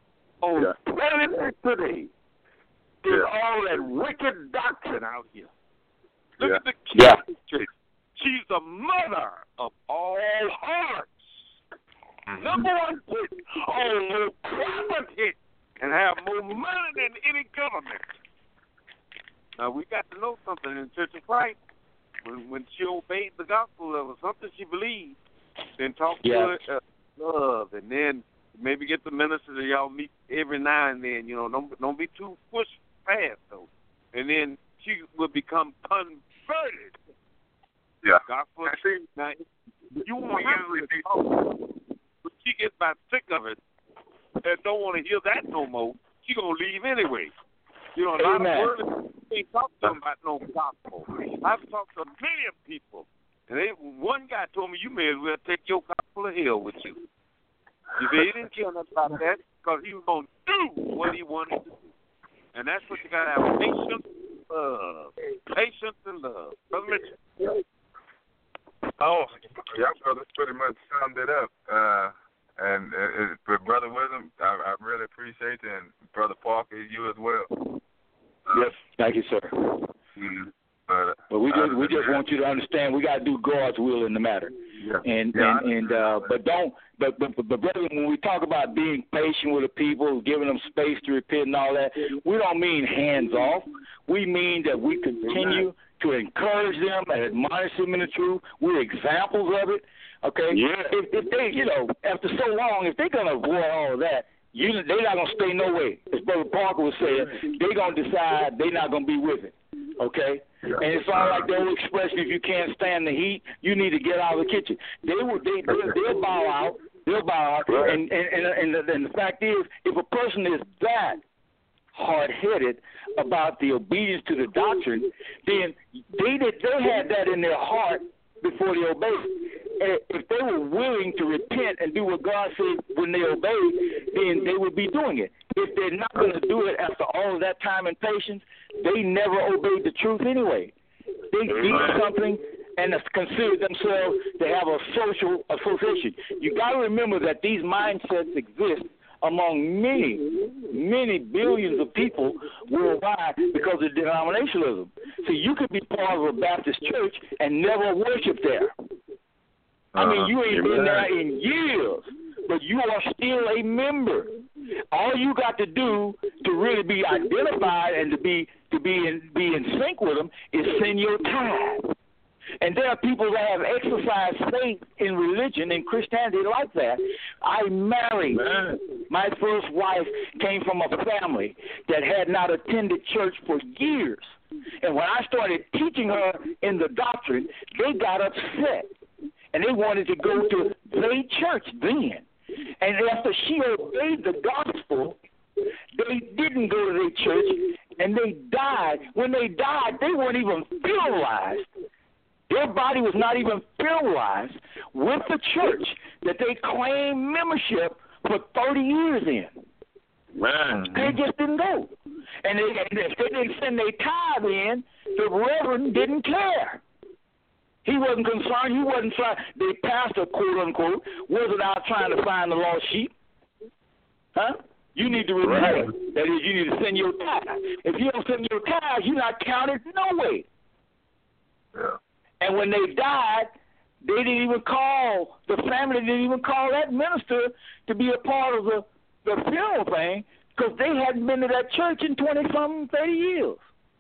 on yeah. planet today is yeah. all that wicked doctrine out here. Look yeah. at the Catholic yeah. Church. She's the mother of all hearts. Mm-hmm. Number one put on more property and have more money than any government. Now, we got to know something in the Church of Christ. When, when she obeyed the gospel, there was something she believed. Then talk to yeah. her, uh, love, and then maybe get the minister that y'all meet every now and then. You know, don't don't be too push fast though. and then she will become converted. Yeah. Gospel. See, Now, you won't have to talk, but she gets about sick of it and don't want to hear that no more. She gonna leave anyway. You know, a lot Amen. of words ain't talk to them about no gospel. I've talked to many people, and they, one guy told me, you may as well take your gospel to hell with you. You see, he didn't care nothing about that because he was going to do what he wanted to do. And that's what you got to have, patience and love. Patience and love. Brother Mitchell. Oh, y'all brother pretty much summed it up. Uh, and uh, uh, Brother Wisdom, I, I really appreciate it, and Brother Parker, you as well. Uh, Yes, thank you, sir. Mm-hmm. But, But we just uh, we just want you to understand we got to do God's will in the matter. Yeah. And Yeah, and and uh, but don't but, but but brother, when we talk about being patient with the people, giving them space to repent and all that, we don't mean hands off. We mean that we continue to encourage them and admonish them in the truth. We're examples of it. Okay. Yeah. If, if they, you know, after so long, if they're gonna avoid all of that, you they're not gonna stay no way. As Brother Parker was saying, they're gonna decide they're not gonna be with it. Okay. And it's all like the old expression: if you can't stand the heat, you need to get out of the kitchen. They will, they, they'll, they'll bow out. They'll bow out. Right. And and and, and, the, and the fact is, if a person is that hard-headed about the obedience to the doctrine, then they did, they had that in their heart before they obeyed. And if they were willing to repent and do what God said when they obeyed, then they would be doing it. If they're not going to do it after all of that time and patience, they never obeyed the truth anyway. They did something and considered themselves to have a social association. You got to remember that these mindsets exist among many, many billions of people worldwide because of denominationalism. So you could be part of a Baptist church and never worship there. I mean, you ain't been there in years, but you are still a member. All you got to do to really be identified and to be to be in be in sync with them is send your tithe. And there are people that have exercised faith in religion and Christianity like that. I married. My first wife came from a family that had not attended church for years. And when I started teaching her in the doctrine, they got upset. And they wanted to go to their church then. And after she obeyed the gospel, they didn't go to their church, and they died. When they died, they weren't even fertilized. Their body was not even fertilized with the church that they claimed membership for thirty years in. Man. They just didn't go. And, they, and if they didn't send their tithe in, the reverend didn't care. He wasn't concerned. He wasn't trying. The pastor, quote unquote, wasn't out trying to find the lost sheep. Huh? You need to remember Right. that is, you need to send your tithe. If you don't send your tithe, you're not counted no way. Yeah. And when they died, they didn't even call, the family didn't even call that minister to be a part of the, the funeral thing because they hadn't been to that church in twenty-something, thirty years.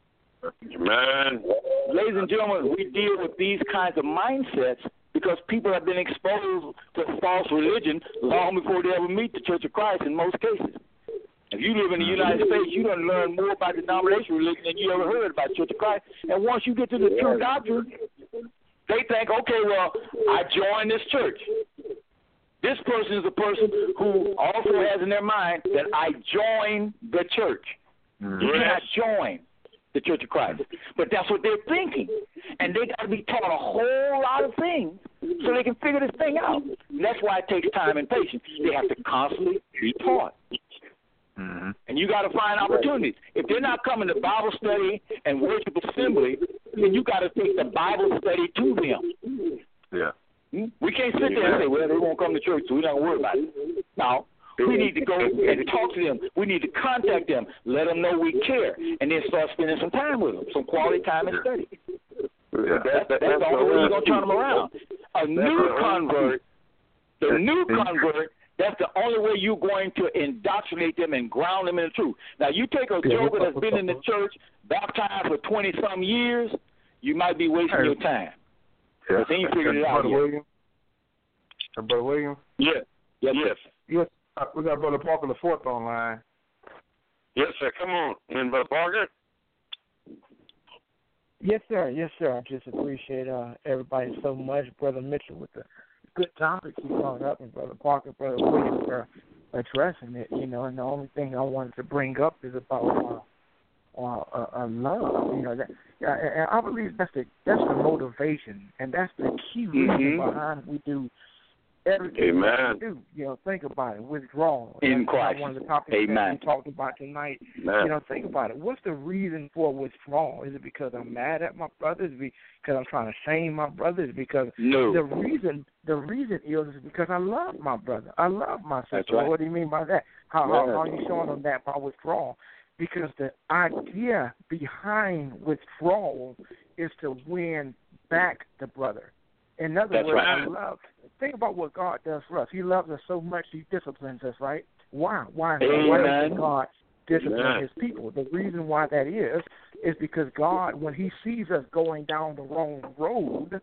Man. Ladies and gentlemen, we deal with these kinds of mindsets because people have been exposed to false religion long before they ever meet the Church of Christ in most cases. If you live in the United States, you don't learn more about denominational religion than you ever heard about the Church of Christ. And once you get to the true doctrine, they think, okay, well, I joined this church. This person is a person who also has in their mind that I joined the church. You cannot join the Church of Christ. But that's what they're thinking. And they got to be taught a whole lot of things so they can figure this thing out. And that's why it takes time and patience. They have to constantly be taught. Mm-hmm. And you got to find opportunities. If they're not coming to Bible study and worship assembly, then you got to take the Bible study to them. Yeah. We can't sit there and say, well, they won't come to church, so we're not going to worry about it. No. We need to go and talk to them. We need to contact them, let them know we care, and then start spending some time with them, some quality time and study. Yeah. That's, that's the only way you're going to turn them around. A new convert, the new convert, that's the only way you're going to indoctrinate them and ground them in the truth. Now, you take a joker that's been in the church, baptized for twenty-some years, you might be wasting your time. Yeah. But then you figured it out. Brother William? Uh, Brother William? Yes. Yes. Yes. Yes. Uh, we got Brother Parker the fourth online. Yes, sir. Come on. And Brother Parker? Yes, sir. Yes, sir. I just appreciate uh, everybody so much. Brother Mitchell with the good topics he brought up, and Brother Parker, Brother Williams for addressing it, you know. And the only thing I wanted to bring up is about uh, uh, uh, uh, love. You know, that, uh, I believe that's the, that's the motivation, and that's the key reason Mm-hmm. behind we do everything Amen. that we do. You know, think about it. Withdrawal. In That's Christ. one of the topics Amen. that we talked about tonight. Man. You know, think about it. What's the reason for withdrawal? Is it because I'm mad at my brother? Is it because I'm trying to shame my brother? Is it because No. the reason the reason is, is because I love my brother. I love my sister. That's right. What do you mean by that? How, Yeah. how, how are you showing them that by withdrawal? Because the idea behind withdrawal is to win back the brother. In other That's words, right. I love. Think about what God does for us. He loves us so much, He disciplines us, right? Why? Why? Why does Amen. God discipline Amen. His people? The reason why that is is because God, when He sees us going down the wrong road,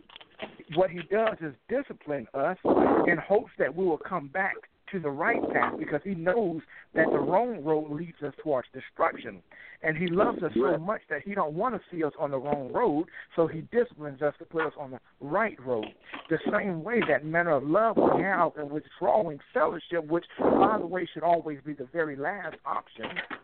what He does is discipline us in hopes that we will come back to the right path, because He knows that the wrong road leads us towards destruction. And He loves us so much that He don't want to see us on the wrong road, so He disciplines us to put us on the right road. The same way that manner of love we have in withdrawing fellowship, which, by the way, should always be the very last option,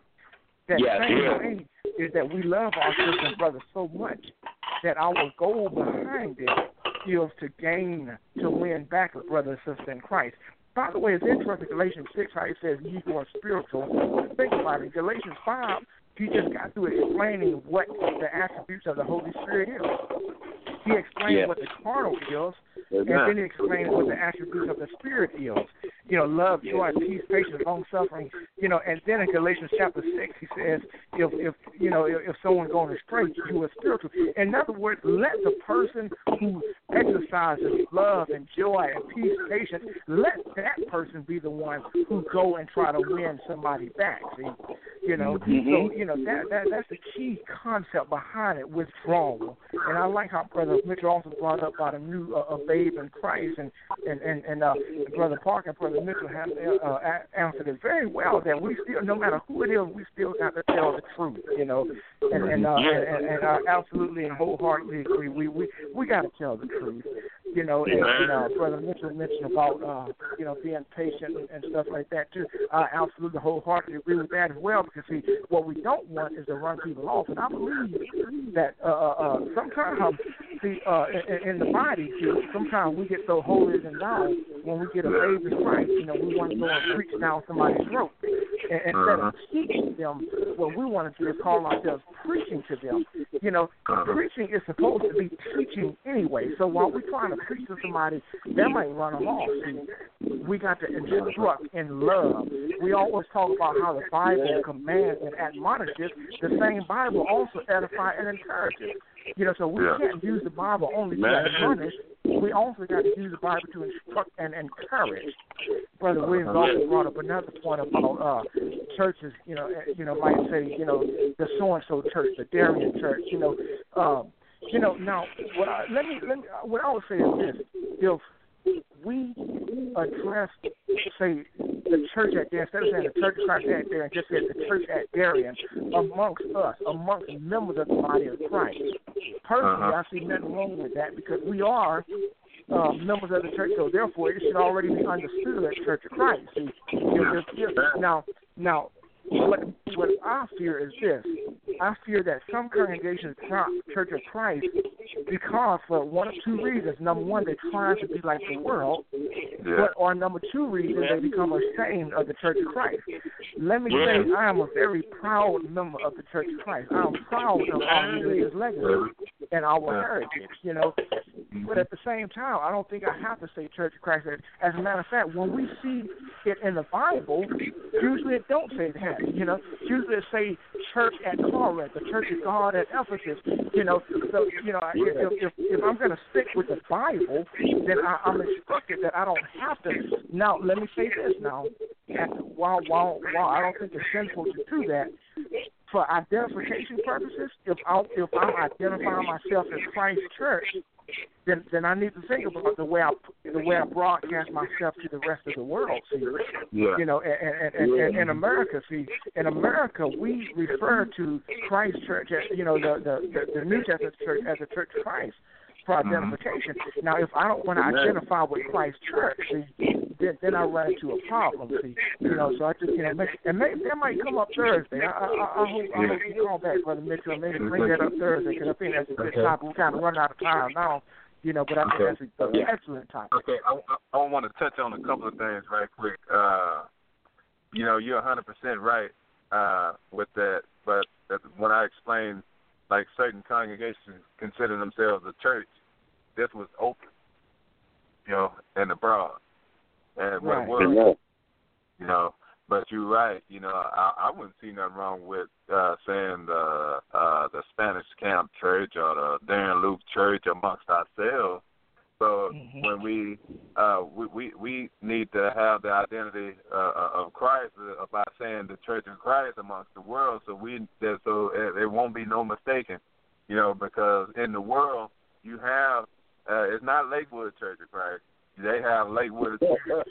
that Yes, same yeah. way is that we love our sisters and brothers so much that our goal behind it is to gain, to win back a brother and sister in Christ. By the way, it's interesting, Galatians six, how it says, ye who are spiritual. Think about it. Galatians five, he just got through explaining what the attributes of the Holy Spirit is. He explained Yeah. what the carnal is, and then he explained what the attributes of the Spirit is. You know, love, joy, peace, patience, long-suffering. You know, and then in Galatians chapter six, he says, if, if you know, if, if someone's going astray, you are spiritual. In other words, let the person who exercises love and joy and peace, patience, let that person be the one who go and try to win somebody back. See, you know, Mhm. so you know that, that that's the key concept behind it, withdrawal. And I like how Brother Mitchell also brought up about a new uh, a babe in Christ, and and and, and uh, Brother Parker and Brother Mitchell have uh, answered it very well. That we still, no matter who it is, we still got to tell the truth. You know, and and uh, and, and, and I absolutely and wholeheartedly agree. We we we got to tell the truth. You know, and, and uh, Brother Mitchell mentioned about uh, you know being patient and, and stuff like that too. I absolutely wholeheartedly agree with that as well. Because see, what we don't want is to run people off, and I believe that uh, uh, sometimes, see, uh, in, in the body, see, sometimes we get so holier than thou when we get a baby in Christ. You know, we want to go and preach down somebody's throat. And instead of teaching them, what we want to do is call ourselves preaching to them. You know, preaching is supposed to be teaching anyway. So while we're trying to preach to somebody, that might run them off. See, we got to instruct in love. We always talk about how the Bible commands and admonishes. The same Bible also edifies and encourages. You know, so we Yeah. can't use the Bible only to Man. admonish. We also got to use the Bible to instruct and encourage. Brother Williams also brought up another point about uh, churches. You know, eh, you know, might say, you know, the so and so church, the Darien church. You know, um, you know. Now, what I let me let me, what I would say is this: if we address, say, the church at Darien, instead of saying the church Christ at Darien, just say the church at Darien, amongst us, amongst members of the body of Christ. Personally, Uh-huh. I see nothing wrong with that because we are uh, members of the church, so therefore it should already be understood at Church of Christ. See, if, if, if, now, now, what what I fear is this: I fear that some congregations drop Church of Christ because for one of two reasons. Number one, they're trying to be like the world, Yeah. but or number two reason, they become ashamed of the Church of Christ. Let me Yeah. say, I am a very proud member of the Church of Christ. I am proud of our religious legacy and our heritage, you know. But at the same time, I don't think I have to say Church of Christ. As a matter of fact, when we see it in the Bible, usually it don't say that. You know, usually it say Church at Corinth, the Church of God at Ephesus. You know, so you know, if if, if I'm going to stick with the Bible, then I, I'm instructed that I don't have to. Now, let me say this. Now, while while while I don't think it's sinful to do that, for identification purposes, if I if I'm identifying myself as Christ's church, then then I need to think about the way I the way I broadcast myself to the rest of the world. See, Yeah. you know, and, and, and, and in America, see, in America, we refer to Christ Church, as, you know, the, the, the, the New Testament church as a Church of Christ for identification. Mm-hmm. Now, if I don't want to identify with Christ Church, see, then, then I run into a problem. See, you know, so I just, you know, make, and maybe that might come up Thursday. I, I, I hope, I hope you call back, Brother Mitchell, maybe bring that up Thursday, because I think that's a good topic. We're kind of running out of time now. You know, but I think okay. that's an excellent topic. Okay, I, I, I want to touch on a couple of things right quick. Uh, you know, you're one hundred percent right uh, with that, but when I explained, like, certain congregations consider themselves a church, this was open, you know, and abroad. And what right. it was, you know, but you're right, you know, I, I wouldn't see nothing wrong with uh, saying the uh, the Spanish Camp Church or the Darren Luke Church amongst ourselves. So mm-hmm. when we, uh, we we we need to have the identity uh, of Christ uh, by saying the Church of Christ amongst the world, so we so it, it won't be no mistaking, you know, because in the world you have uh, it's not Lakewood Church of Christ. They have Lakewood Church.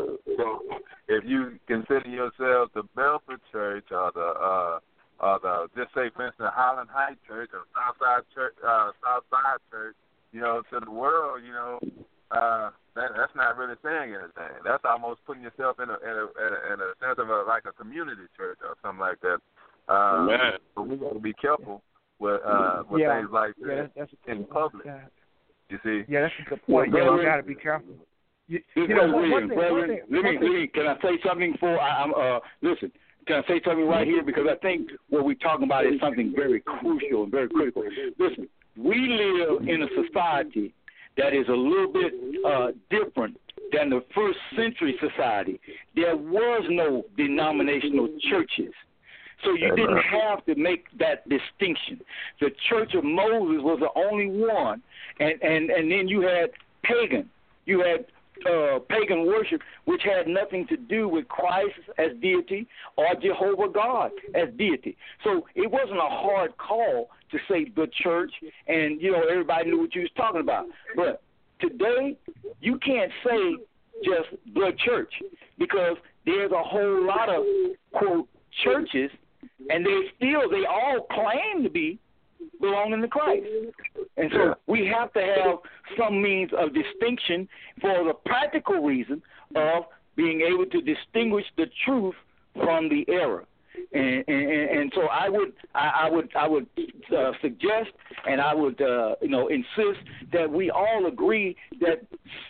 So if you consider yourself the Belford Church or the uh, or the just say for instance Highland Heights Church or Southside Church, uh, Southside Church, you know, to the world, you know, uh, that that's not really saying anything. That's almost putting yourself in a in a, in a, in a sense of a, like a community church or something like that. Uh, Man. But we got to be careful with uh, with yeah. things like yeah, that that's, that's in public. Yeah. You see? Yeah, that's a good point. Well, yeah, well, you got to be careful. You, This you know, is one, William. one thing, Well, one let thing, me, one let thing. me, can I say something before I, I'm, uh, listen, can I say something right here? Because I think what we're talking about is something very crucial and very critical. Listen, we live in a society that is a little bit uh, different than the first century society. There was no denominational churches. So you didn't have to make that distinction. The Church of Moses was the only one, and, and, and then you had pagan. You had uh, pagan worship, which had nothing to do with Christ as deity or Jehovah God as deity. So it wasn't a hard call to say the church, and, you know, everybody knew what you was talking about. But today, you can't say just the church, because there's a whole lot of, quote, churches, and they still, they all claim to be belonging to Christ. And so yeah. we have to have some means of distinction for the practical reason of being able to distinguish the truth from the error. And, and, and so I would, I, I would, I would uh, suggest, and I would, uh, you know, insist that we all agree that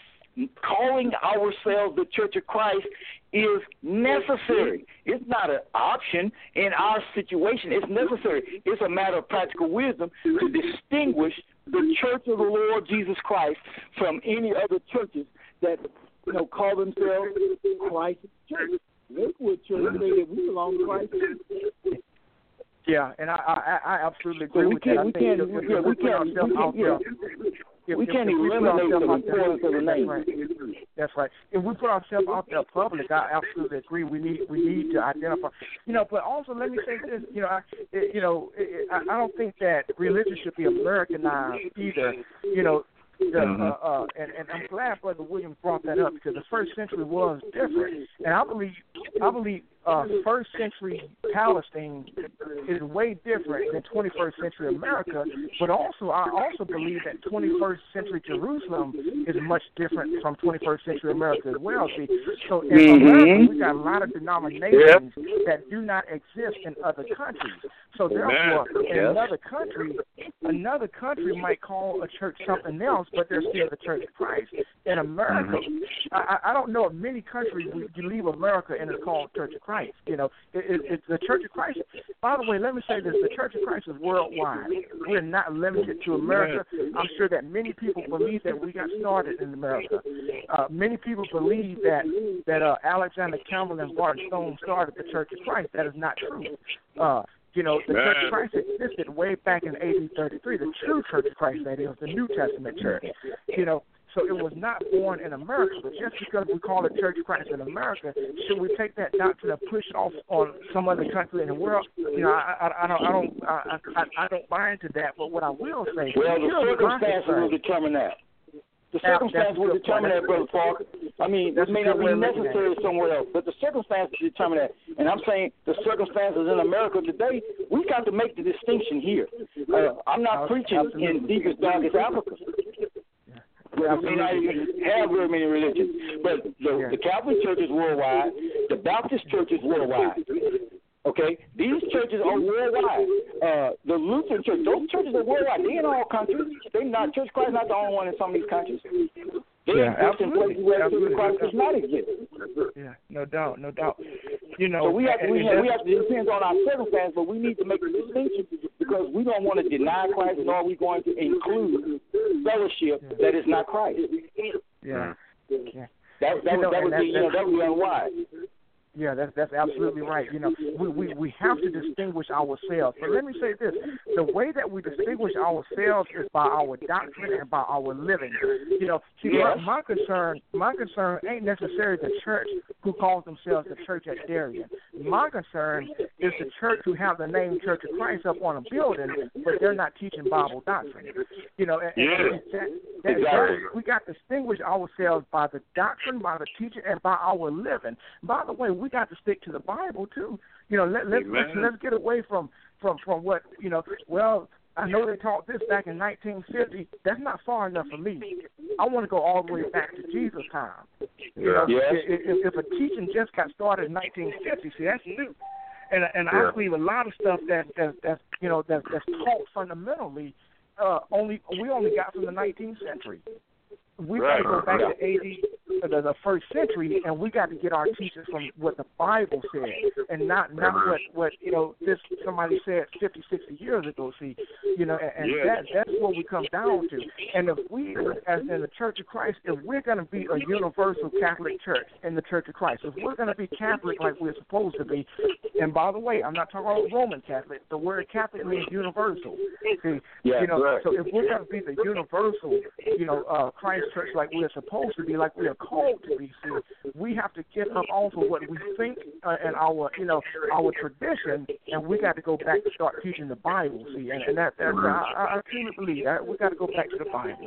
calling ourselves the Church of Christ is necessary. It's not an option in our situation. It's necessary. It's a matter of practical wisdom to distinguish the Church of the Lord Jesus Christ from any other churches that, you know, call themselves Christ's Church. Lakewood Church say that we belong to Christ. Yeah, and I I, I absolutely agree so we with can't, that. We can't, we, yeah, we can't, we can't, yeah. If, we can't if, if eliminate the importance of the name. That's right. That's right. If we put ourselves out there public, I absolutely agree. We need we need to identify. You know, but also let me say this. You know, I you know I, I don't think that religion should be Americanized either. You know. The, uh, uh, and, and I'm glad Brother Williams brought that up, because the first century was different, and I believe I believe uh, first century Palestine is way different than twenty-first century America. But also, I also believe that twenty-first century Jerusalem is much different from twenty-first century America as well. See, so in mm-hmm. America we got a lot of denominations yep. that do not exist in other countries. So therefore, in yes. another country, another country might call a church something else, but they're still the Church of Christ. In America, mm-hmm. I, I don't know of many countries where you leave America and it's called Church of Christ. You know, it, it, it's the Church of Christ. By the way, let me say this: the Church of Christ is worldwide. We're not limited to America. I'm sure that many people believe that we got started in America. Uh, many people believe that that uh, Alexander Campbell and Barton Stone started the Church of Christ. That is not true. Uh, You know, the Man. Church of Christ existed way back in eighteen thirty-three. The true Church of Christ, that is, the New Testament church. You know, so it was not born in America. But just because we call it Church of Christ in America, should we take that doctrine and push it off on some other country in the world? You know, I, I, I don't, I don't, I, I, I don't buy into that. But what I will say, well, the circumstances will determine that. The circumstance will determine that, Brother Parker. I mean, it may not be necessary somewhere else, but the circumstances determine that. And I'm saying the circumstances in America today, we got to make the distinction here. Uh, I'm not preaching Absolutely. in deepest, darkest Africa. Where we may not even have very many religions. But the, yeah. the Catholic Church is worldwide. The Baptist Church is worldwide. Okay? These churches are worldwide. Uh, the Lutheran Church, those churches are worldwide. They're in all countries. They're not, Church of Christ is not the only one in some of these countries. They yeah, exist in places where Church of Christ does not exist. Yeah, no doubt, no doubt. You know, so we have to, we, have, we have to, it depends on our circumstance, but we need to make a distinction because we don't want to deny Christ, nor are we going to include fellowship yeah. that is not Christ. Yeah. yeah. That, that, you know, that, would be, you know, that would be unwise. Yeah, that's that's absolutely right. You know, we, we, we have to distinguish ourselves. But let me say this: the way that we distinguish ourselves is by our doctrine and by our living. You know, see, yes. my, my concern my concern ain't necessarily the church who calls themselves the church at Darien. My concern is the church who have the name Church of Christ up on a building, but they're not teaching Bible doctrine. You know, and, yeah. and that, that, exactly. that, we got to distinguish ourselves by the doctrine, by the teaching, and by our living. By the way, we got to stick to the Bible too. You know, let, let's, let's let's get away from, from, from what, you know, well, I know they taught this back in nineteen fifty. That's not far enough for me. I want to go all the way back to Jesus' time. You know, yes. if, if a teaching just got started in nineteen fifty, see, that's new. And and yeah. I believe a lot of stuff that that that's you know that that's taught fundamentally uh, only we only got from the nineteenth century. We right. got to go back to A D, the, the first century, and we got to get our teachings from what the Bible said, and not not what, what you know this somebody said fifty, sixty years ago. See, you know, and, and yeah. that that's what we come down to. And if we, as in the Church of Christ, if we're going to be a universal Catholic church in the Church of Christ, if we're going to be Catholic like we're supposed to be, and by the way, I'm not talking about Roman Catholic. The word Catholic means universal. See, yeah, you know, right. so if we're going to be the universal, you know, uh, Christ church like we're supposed to be, like we are called to be, see, we have to get up off of what we think uh, and our, you know, our tradition, and we got to go back to start teaching the Bible. See, and, and that, that I, I truly believe that we got to go back to the Bible.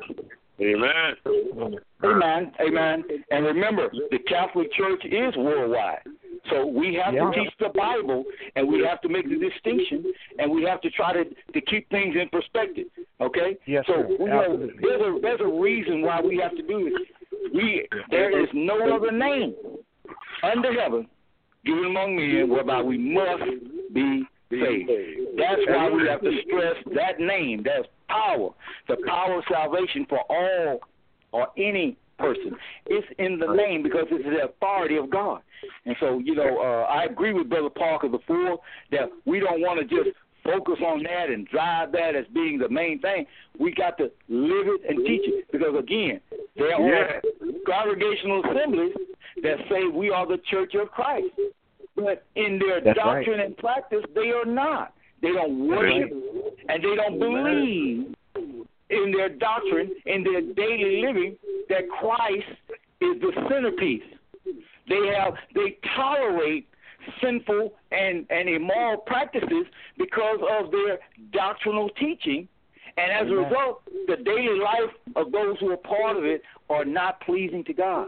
Amen. Amen. Amen. And remember, the Catholic Church is worldwide. So we have yeah. to teach the Bible, and we have to make the distinction, and we have to try to, to keep things in perspective. Okay? Yes, so sir. we know there's a there's a reason why we have to do this. We there is no other name under heaven given among men whereby we must be saved. That's why we have to stress that name. That's power, the power of salvation for all or any person. It's in the name because it's the authority of God. And so, you know, uh, I agree with Brother Parker before that we don't want to just focus on that and drive that as being the main thing. We got to live it and teach it because, again, there are yeah. congregational assemblies that say we are the Church of Christ. But in their That's doctrine right. and practice, they are not. They don't worship and they don't believe in their doctrine, in their daily living, that Christ is the centerpiece. They have they tolerate sinful and, and immoral practices because of their doctrinal teaching, and as a result, the daily life of those who are part of it are not pleasing to God.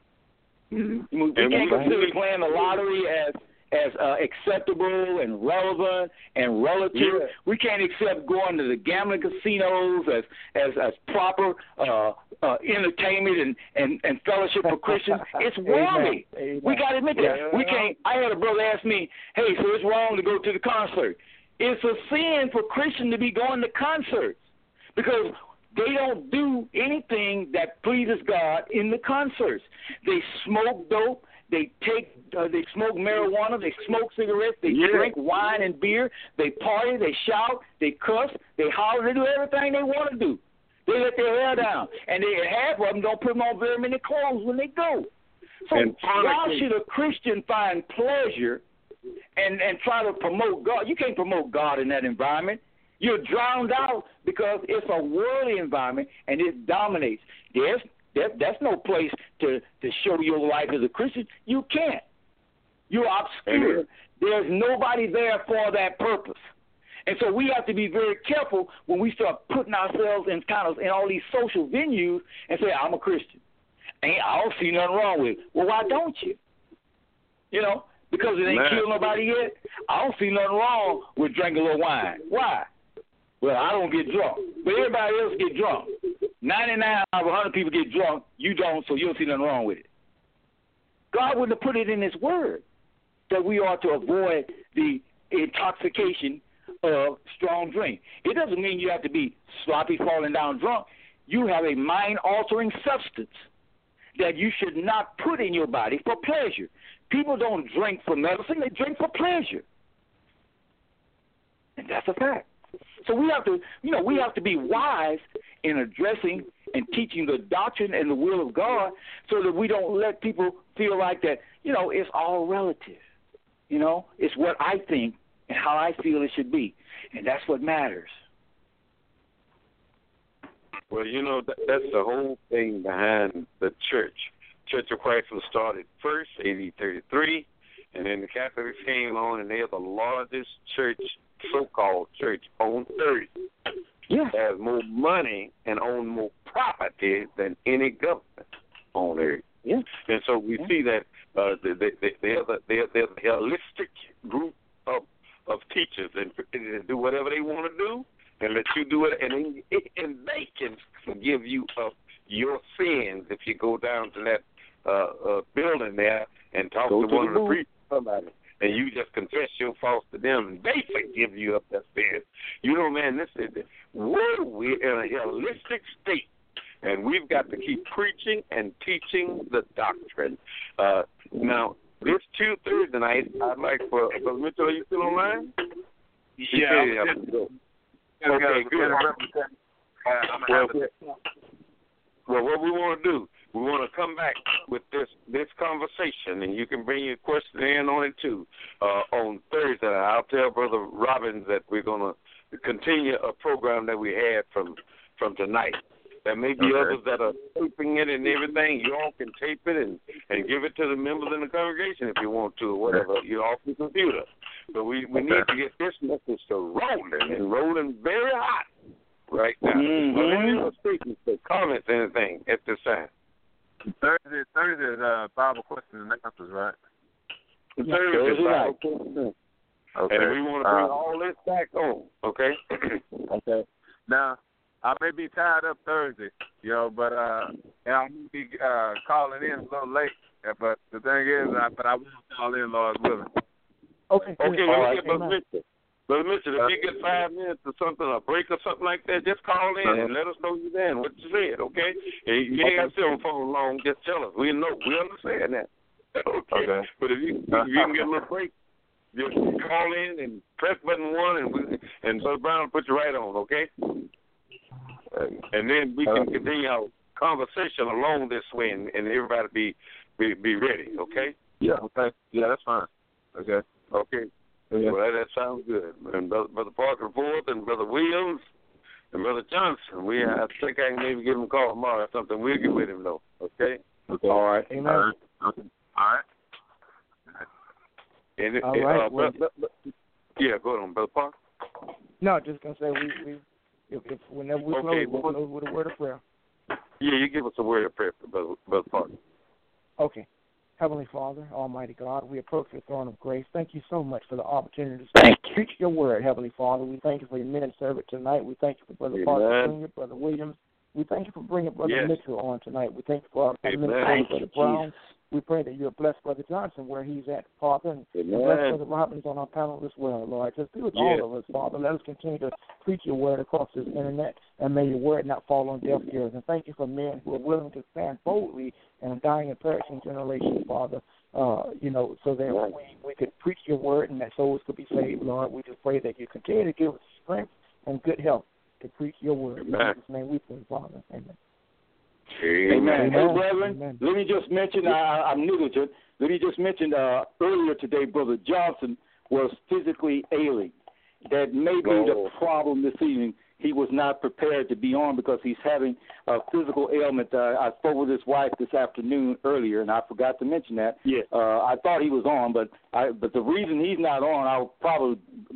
Mm-hmm. We can't consider playing the lottery as as uh, acceptable and relevant and relative. Yeah. We can't accept going to the gambling casinos as as, as proper uh, uh, entertainment and, and, and fellowship for Christians. It's worldly. We got to admit that. Yeah. We can't. I had a brother ask me, "Hey, so it's wrong to go to the concert?" It's a sin for Christians to be going to concerts because they don't do anything that pleases God in the concerts. They smoke dope. They take, uh, they smoke marijuana. They smoke cigarettes. They yeah. drink wine and beer. They party. They shout. They cuss. They holler. They do everything they want to do. They let their hair down, and they half of them don't put on very many clothes when they go. So why should a Christian find pleasure and and try to promote God? You can't promote God in that environment. You're drowned out because it's a worldly environment and it dominates. There's that, that's no place to, to show your life as a Christian. You can't. You're obscure. There's nobody there for that purpose. And so we have to be very careful when we start putting ourselves in kind of in all these social venues and say, I'm a Christian. Ain't, I don't see nothing wrong with it. Well, why don't you? You know, because it ain't Man. killed nobody yet. I don't see nothing wrong with drinking a little wine. Why? Well, I don't get drunk. But everybody else get drunk. ninety-nine out of one hundred people get drunk. You don't, so you don't see nothing wrong with it. God wouldn't have put it in his word that we ought to avoid the intoxication of strong drink. It doesn't mean you have to be sloppy, falling down drunk. You have a mind-altering substance that you should not put in your body for pleasure. People don't drink for medicine, they drink for pleasure. And that's a fact. So we have to, you know, we have to be wise in addressing and teaching the doctrine and the will of God so that we don't let people feel like that, you know, it's all relative. You know, it's what I think and how I feel it should be. And that's what matters. Well, you know, that, that's the whole thing behind the church. Church of Christ was started first, A D thirty-three, and then the Catholics came on, and they're the largest church, so-called church, on earth. Yeah. Has more money and own more property than any government on earth. Yeah. And so we yeah. see that uh, they, they, they, they're, the, they're, they're the holistic group of of teachers, and they do whatever they want to do, and let you do it, and and they can forgive you of your sins if you go down to that uh, uh, building there and talk go to, to one of the room. priests or somebody, and you just confess your faults to them, and they forgive you of that sin. You know, man, this is we're, we're in a holistic state, and we've got to keep preaching and teaching the doctrine. Uh, now, this two Thursday night, I'd like for Brother Mitchell, are you still online? Yeah. yeah I'm okay, good. Well, well, what we want to do, we want to come back with this this conversation, and you can bring your question in on it too. Uh, on Thursday, I'll tell Brother Robbins that we're going to continue a program that we had from from tonight. There may be okay. others that are taping it and everything. You all can tape it and, and give it to the members in the congregation if you want to, or whatever. You're off the computer. But we, we okay. need to get this message to rolling and rolling very hot right now. Mm-hmm. Well, any other statements or comments, anything at this time? Thursday, Thursday is uh, Bible questions and answers, right? Thursday, Thursday night. Okay. And we want to bring uh, all this back on, okay? okay. Now, I may be tied up Thursday, you know, but uh, and I may be uh, calling in a little late. But the thing is, I, but I will call in, Lord willing. Okay, Okay. let me right. get Brother Mitchell. Brother Mitchell, if you get five minutes or something, a break or something like that, just call in uh-huh. and let us know you're there and what you said, okay? And you ain't got to sit on the phone long, just tell us. We know, we understand that. Okay. okay. But if you, if you can get a little break, just call in and press button one, and we, and Brother Brown will put you right on, okay? And then we can continue our conversation along this way, and, and everybody be, be be ready, okay? Yeah, okay. Yeah, that's fine. Okay. Okay. Yeah. Well, that, that sounds good. And Brother, Brother Parker Fourth and Brother Williams and Brother Johnson, we I think I can maybe give him a call tomorrow or something. We'll get with him, though, okay? Okay. All right. Amen. All right. Okay. All right. And, All and, right. Uh, well, but, but, yeah, go on, Brother Parker. no, just going to say we, we if, if whenever we Okay, close, we'll close with a word of prayer. Yeah, you give us a word of prayer, Brother, Brother Parker. Okay. Heavenly Father, Almighty God, we approach your throne of grace. Thank you so much for the opportunity to preach your word, Heavenly Father. We thank you for your men and servant tonight. We thank you for Brother Amen. Parker Junior, Brother Williams. We thank you for bringing Brother Yes. Mitchell on tonight. We thank you for our Amen. minister, Brother Brown. We pray that you'll bless Brother Johnson where he's at, Father, and Amen. bless Brother Robbins on our panel as well, Lord. Just be with Yes. all of us, Father. Let us continue to preach your word across this internet, and may your word not fall on deaf ears. And thank you for men who are willing to stand boldly in a dying and perishing generation, Father, uh, you know, so that we, we could preach your word and that souls could be saved, Lord. We just pray that you continue to give us strength and good health to preach your word. Amen. In Jesus' name we pray, Father. Amen. Amen. Amen. Hey, Amen. brethren, Amen. let me just mention, I, I'm negligent. Let me just mention uh, earlier today, Brother Johnson was physically ailing. That may be oh. the problem this evening. He was not prepared to be on because he's having a physical ailment. Uh, I spoke with his wife this afternoon earlier, and I forgot to mention that. Yeah. Uh, I thought he was on, but I, but the reason he's not on, I'll probably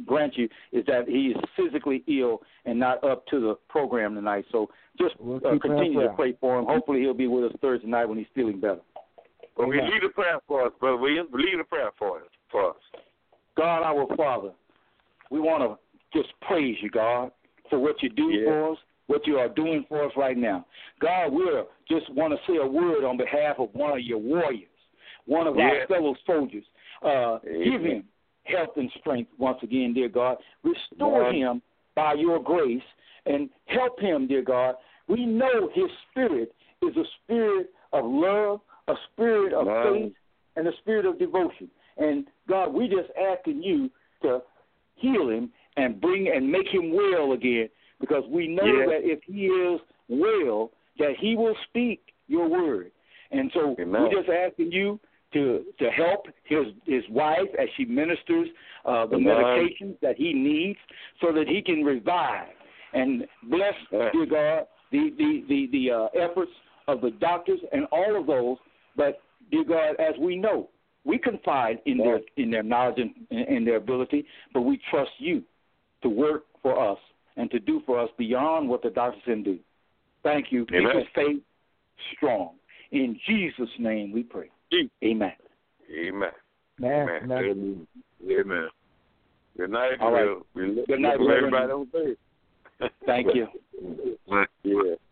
grant you is that he is physically ill and not up to the program tonight. So just we'll uh, continue to prayer. pray for him. Hopefully he'll be with us Thursday night when he's feeling better. Well, we lead a prayer for us, Brother William. Lead a prayer for us. For us. God, our Father, we want to just praise you, God, for what you do yeah. for us, what you are doing for us right now. God, we just want to say a word on behalf of one of your warriors, one of yeah. our fellow soldiers. Uh, Amen. give him health and strength once again, dear God. Restore Lord. him by your grace and help him, dear God. We know his spirit is a spirit of love, a spirit of Lord. faith, and a spirit of devotion. And, God, we just asking you to heal him and bring and make him well again, because we know yeah. that if he is well, that he will speak your word. And so Amen. we're just asking you to to help his his wife as she ministers uh, the Amen. medications that he needs, so that he can revive. And bless, yeah. dear God, the the the, the uh, efforts of the doctors and all of those. But dear God, as we know, we confide in yeah. their in their knowledge and in their ability, but we trust you to work for us and to do for us beyond what the doctors can do. Thank you. Amen. Keep his faith strong. In Jesus' name we pray. Amen. Amen. Amen. Amen. Amen. Amen. Good night. All right. We'll, we'll Good night, everybody on faith. Thank you. Yeah.